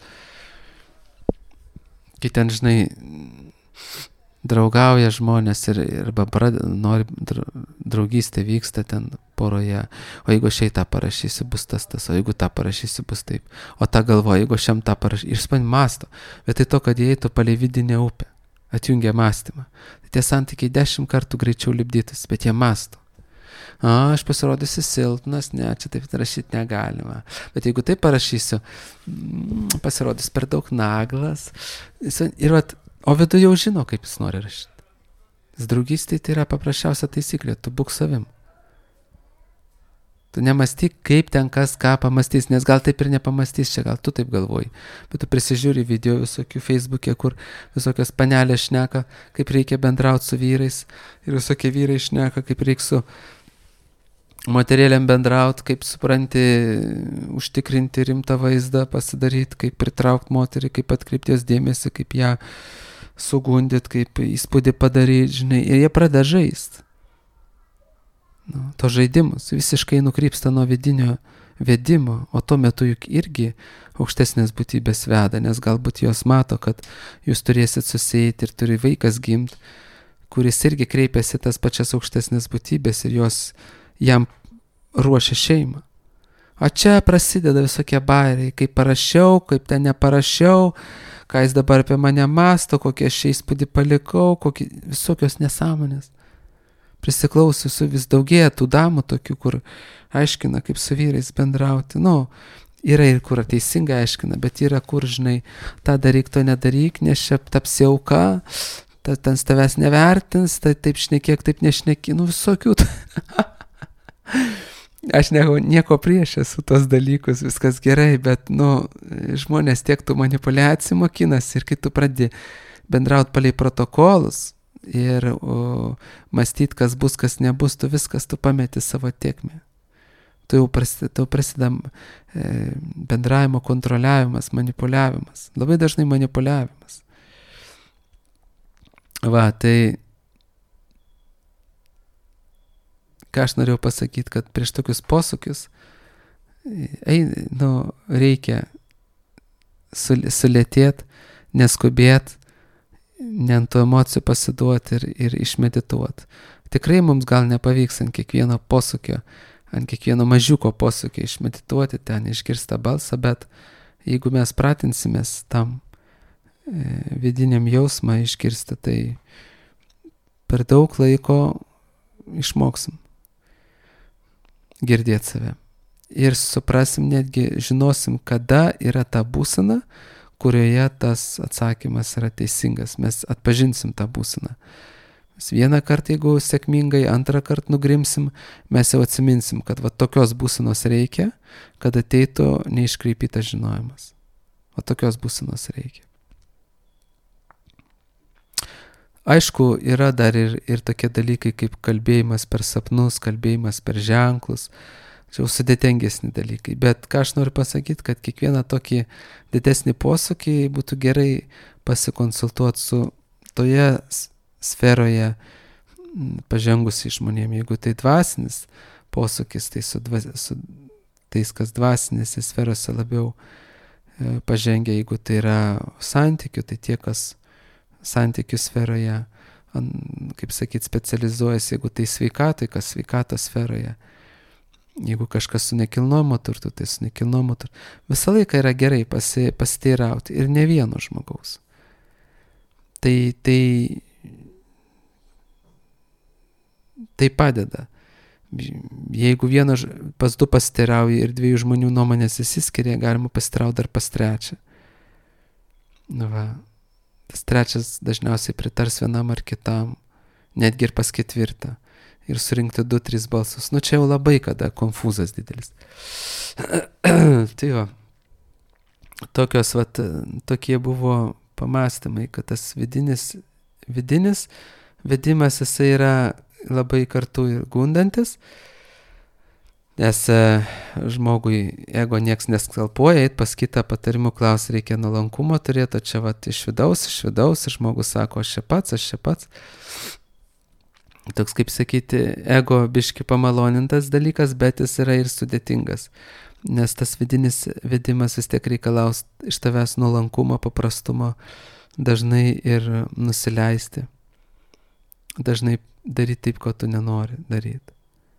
Kai ten, žinai, draugauja žmonės arba nori draugystė vyksta ten poroje. O jeigu aš tą parašysiu, bus tas, o jeigu tą parašysiu, bus taip. O tą galvoja, jeigu šiam tą parašysiu. Ir jis mąsto. Vietoj to, kad jie eitų palei vidinę upę, atjungia mąstymą. Tai tie santykiai 10 kartų greičiau lipdytus, bet jie mąsto. Aš pasirodysiu silpnas, ne, čia taip rašyti negalima. Bet jeigu taip parašysiu, pasirodys per daug naglas. Ir o viduje jau žino, kaip jis nori rašyti. Draugystė tai yra paprasčiausia taisyklė, tu būk savim. Tu nemąstyk, kaip ten kas ką pamastys, nes gal taip ir nepamastys, čia gal tu taip galvoji. Bet tu prisižiūri video visokių Facebook'e, kur visokios panelės šneka, kaip reikia bendrauti su vyrais. Ir visokie vyrai šneka, kaip reikia su moterėlėm bendrauti, kaip supranti, užtikrinti rimtą vaizdą, pasidaryti, kaip pritraukti moterį, kaip atkreipti jos dėmesį, kaip ją sugundyti, kaip įspūdį padaryti, žinai. Ir jie pradeda žaisti. To žaidimus visiškai nukrypsta nuo vidinio vedimo, o tuo metu juk irgi aukštesnės būtybės veda, nes galbūt jos mato, kad jūs turėsit susieiti ir turi vaikas gimti, kuris irgi kreipiasi tas pačias aukštesnės būtybės ir jos jam ruošia šeimą. O čia prasideda visokie bairiai, kaip parašiau, kaip ten neparašiau, ką jis dabar apie mane masto, kokie aš įspūdį palikau, kokie visokios nesąmonės. Prisiklausiusiu vis daugėja tų damų tokių, kur aiškina, kaip su vyrais bendrauti. Yra ir kur teisingai aiškina, bet yra kur, žinai, tą daryk, to nedaryk, nes čia tapsi auka, ten tavęs nevertins, tai taip šnekėk, taip nešneki, visokių. Aš nieko prieš esu tos dalykus, viskas gerai, bet, žmonės tiek tų manipuliacijų mokinasi ir kai tu pradedi bendrauti palei protokolus, ir mąstyti, kas bus, kas nebus, tu pameti savo tėkmę. Tu jau prasideda bendravimo kontroliavimas, manipuliavimas. Labai dažnai manipuliavimas. Tai ką aš norėjau pasakyti, kad prieš tokius posūkius reikia sulėtėti, neskubėti, ne ant tų emocijų pasiduoti ir išmedituoti. Tikrai mums gal nepavyks ant kiekvieno posūkio, ant kiekvieno mažiuko posūkio išmedituoti, ten išgirstą balsą, bet jeigu mes pratinsimės tam vidiniam jausmą išgirsti, tai per daug laiko išmoksim girdėti save. Ir suprasim, netgi žinosim, kada yra ta būsena, kurioje tas atsakymas yra teisingas. Mes atpažinsim tą būseną. Mes vieną kartą, jeigu sėkmingai, antrą kartą nugrimsim, mes jau atsiminsim, kad tokios būsenos reikia, kad ateitų neiškreipytas žinojimas. O tokios būsenos reikia. Aišku, yra dar ir tokie dalykai kaip kalbėjimas per sapnus, kalbėjimas per ženklus. Čia jau sudėtingesni dalykai. Bet ką aš noriu pasakyti, kad kiekvieną tokį didesnį posūkį būtų gerai pasikonsultuoti su toje sferoje pažengusiai žmonėm. Jeigu tai dvasinis posūkis, tai su tais, kas dvasinėse sferose labiau pažengia. Jeigu tai yra santykių, tai tie, kas santykių sferoje, kaip sakyti, specializuojasi. Jeigu tai sveikatai, kas sveikatos sferoje. Jeigu kažkas su nekilnojamo turtu, tai su nekilnojamo turtu. Visą laiką yra gerai pasiteirauti ir ne vieno žmogaus. Tai padeda. Jeigu pas du pasiteirauji ir 2 žmonių nuomonės įsiskiria, galima pasiteirauti dar pas trečią. Tas trečias dažniausiai pritars vienam ar kitam, netgi ir pas ketvirtą. Ir surinkti 2-3 balsus. Čia jau labai kada konfūzas didelis. Tai jo. Tokie buvo pamastymai, kad tas vidinis vedimas, jisai yra labai kartu ir gundantis, nes žmogui ego nieks neskalpuoja, eit pas kitą patarimų klaus, reikia nuolankumo turėti, o čia iš vidaus, ir žmogus sako, aš čia pats. toks, kaip sakyti, ego biški pamalonintas dalykas, bet jis yra ir sudėtingas. Nes tas vidinis vedimas vis tiek reikalaus iš tavęs nuolankumo, paprastumo, dažnai ir nusileisti. Dažnai daryti taip, ko tu nenori daryti.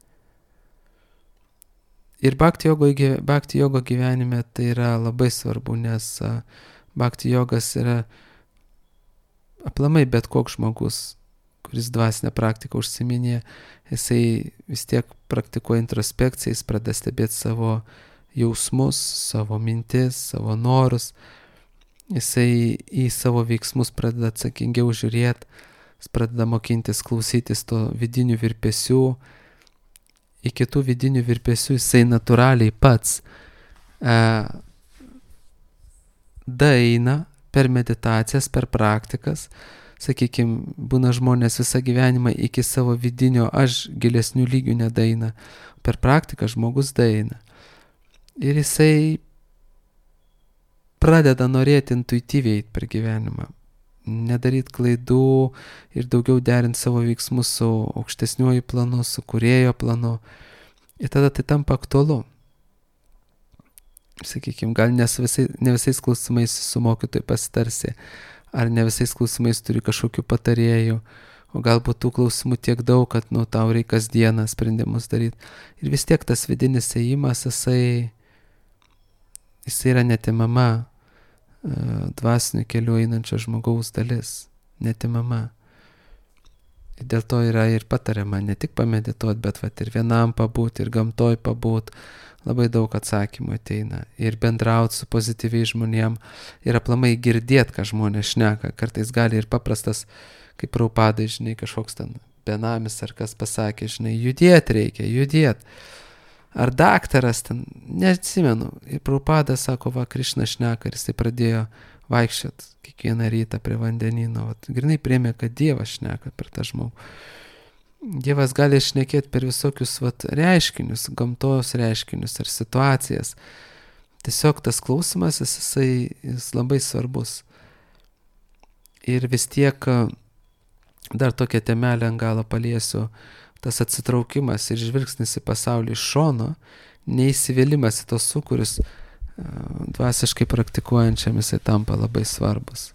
Ir bhakti jogo gyvenime tai yra labai svarbu, nes bhakti jogas yra aplamai bet koks žmogus, kuris dvasinę praktiką užsiminė, jisai vis tiek praktikuoja introspekciją, jis pradeda stebėti savo jausmus, savo mintis, savo norus, jisai į savo veiksmus pradeda atsakingiau žiūrėti, jis pradeda mokintis klausytis to vidinių virpesių, į kitų vidinių virpesių jisai natūraliai pats daeina per meditacijas, per praktikas. Sakykime, būna žmonės visą gyvenimą iki savo vidinio aš gilesnių lygių nedaeina. Per praktiką žmogus daeina. Ir jisai pradeda norėti intuityviai per gyvenimą. Nedaryti klaidų ir daugiau derinti savo veiksmus su aukštesniuoju planu, su kūrėjo planu. Ir tada tai tampa aktualu. Sakykime, gal ne visais klausimais su mokytoju pasitarsi, ar ne visais klausimais turi kažkokių patarėjų, o galbūt tų klausimų tiek daug, kad tau reikia kasdieną sprendimus daryti. Ir vis tiek tas vidinis ėjimas, jisai yra netimama dvasiniu keliu einančio žmogaus dalis, netimama. Ir dėl to yra ir patariama ne tik pamedituoti, bet ir vienam pabūti, ir gamtoj pabūti. Labai daug atsakymų ateina. Ir bendrauti su pozityviai žmonėm, ir aplamai girdėti, ką žmonės šneka. Kartais gali ir paprastas, kaip Prabhupadai, žinai, kažkoks ten benamis ar kas pasakė, žinai, judėti reikia, judėti. Ar daktaras ten, neatsimenu. Ir Prabhupada sako, va, Krišna šneka, ir jisai pradėjo vaikščioti kiekvieną rytą prie vandenyno. Grinai priėmė, kad Dievas šneka per tą žmogų. Dievas gali šnekėti per visokius reiškinius, gamtos reiškinius ar situacijas. Tiesiog tas klausimas, jis labai svarbus. Ir vis tiek dar tokią temelę ant galo paliesiu, tas atsitraukimas ir žvilgsnis į pasaulį iš šono, neįsivėlimas į tos sūkurius dvasiškai praktikuojančiam, jisai tampa labai svarbus.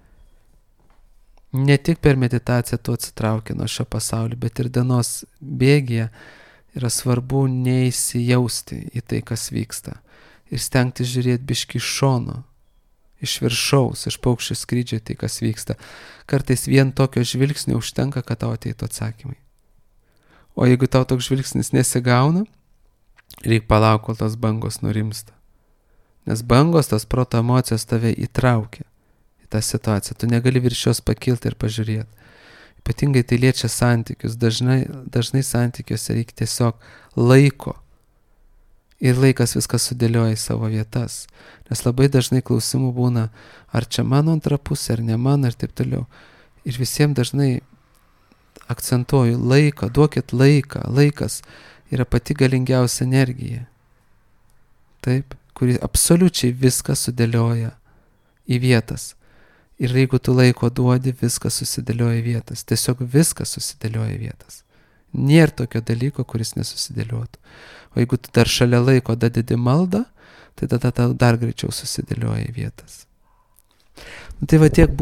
Ne tik per meditaciją tu atsitrauki nuo šio pasaulio, bet ir dienos bėgyje yra svarbu neįsijausti į tai, kas vyksta. Ir stengti žiūrėti biškį iš šono, iš viršaus, iš paukščių skrydžio tai, kas vyksta. Kartais vien tokio žvilgsnio užtenka, kad tau ateitų atsakymai. O jeigu tau toks žvilgsnis nesigauna, reikia palaukti, kol tos bangos nurimsta. Nes bangos, tos proto emocijos tave įtraukia į tą situaciją. Tu negali virš jos pakilti ir pažiūrėti. Ypatingai tai liečia santykius. Dažnai santykiuose reikia tiesiog laiko. Ir laikas viskas sudėlioja į savo vietas. Nes labai dažnai klausimų būna, ar čia mano antra pusė, ar ne mano, ir taip toliau. Ir visiems dažnai akcentuoju laiką, duokit laiką. Laikas yra pati galingiausia energija. Taip, kuri absoliučiai viską sudėlioja į vietas. Ir jeigu tu laiko duodi, viskas susidėlioja į vietas. Tiesiog viskas susidėlioja į vietas. Nėra tokio dalyko, kuris nesusidėliotų. O jeigu tu dar šalia laiko dadedi maldą, tai tada tau dar greičiau susidėlioja į vietas. Tai va tiek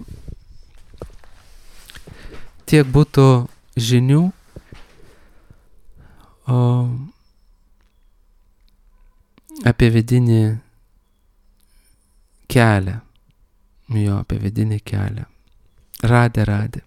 būtų žinių, apie vidinį kelią. Jo, apie vidinį kelią. Radė.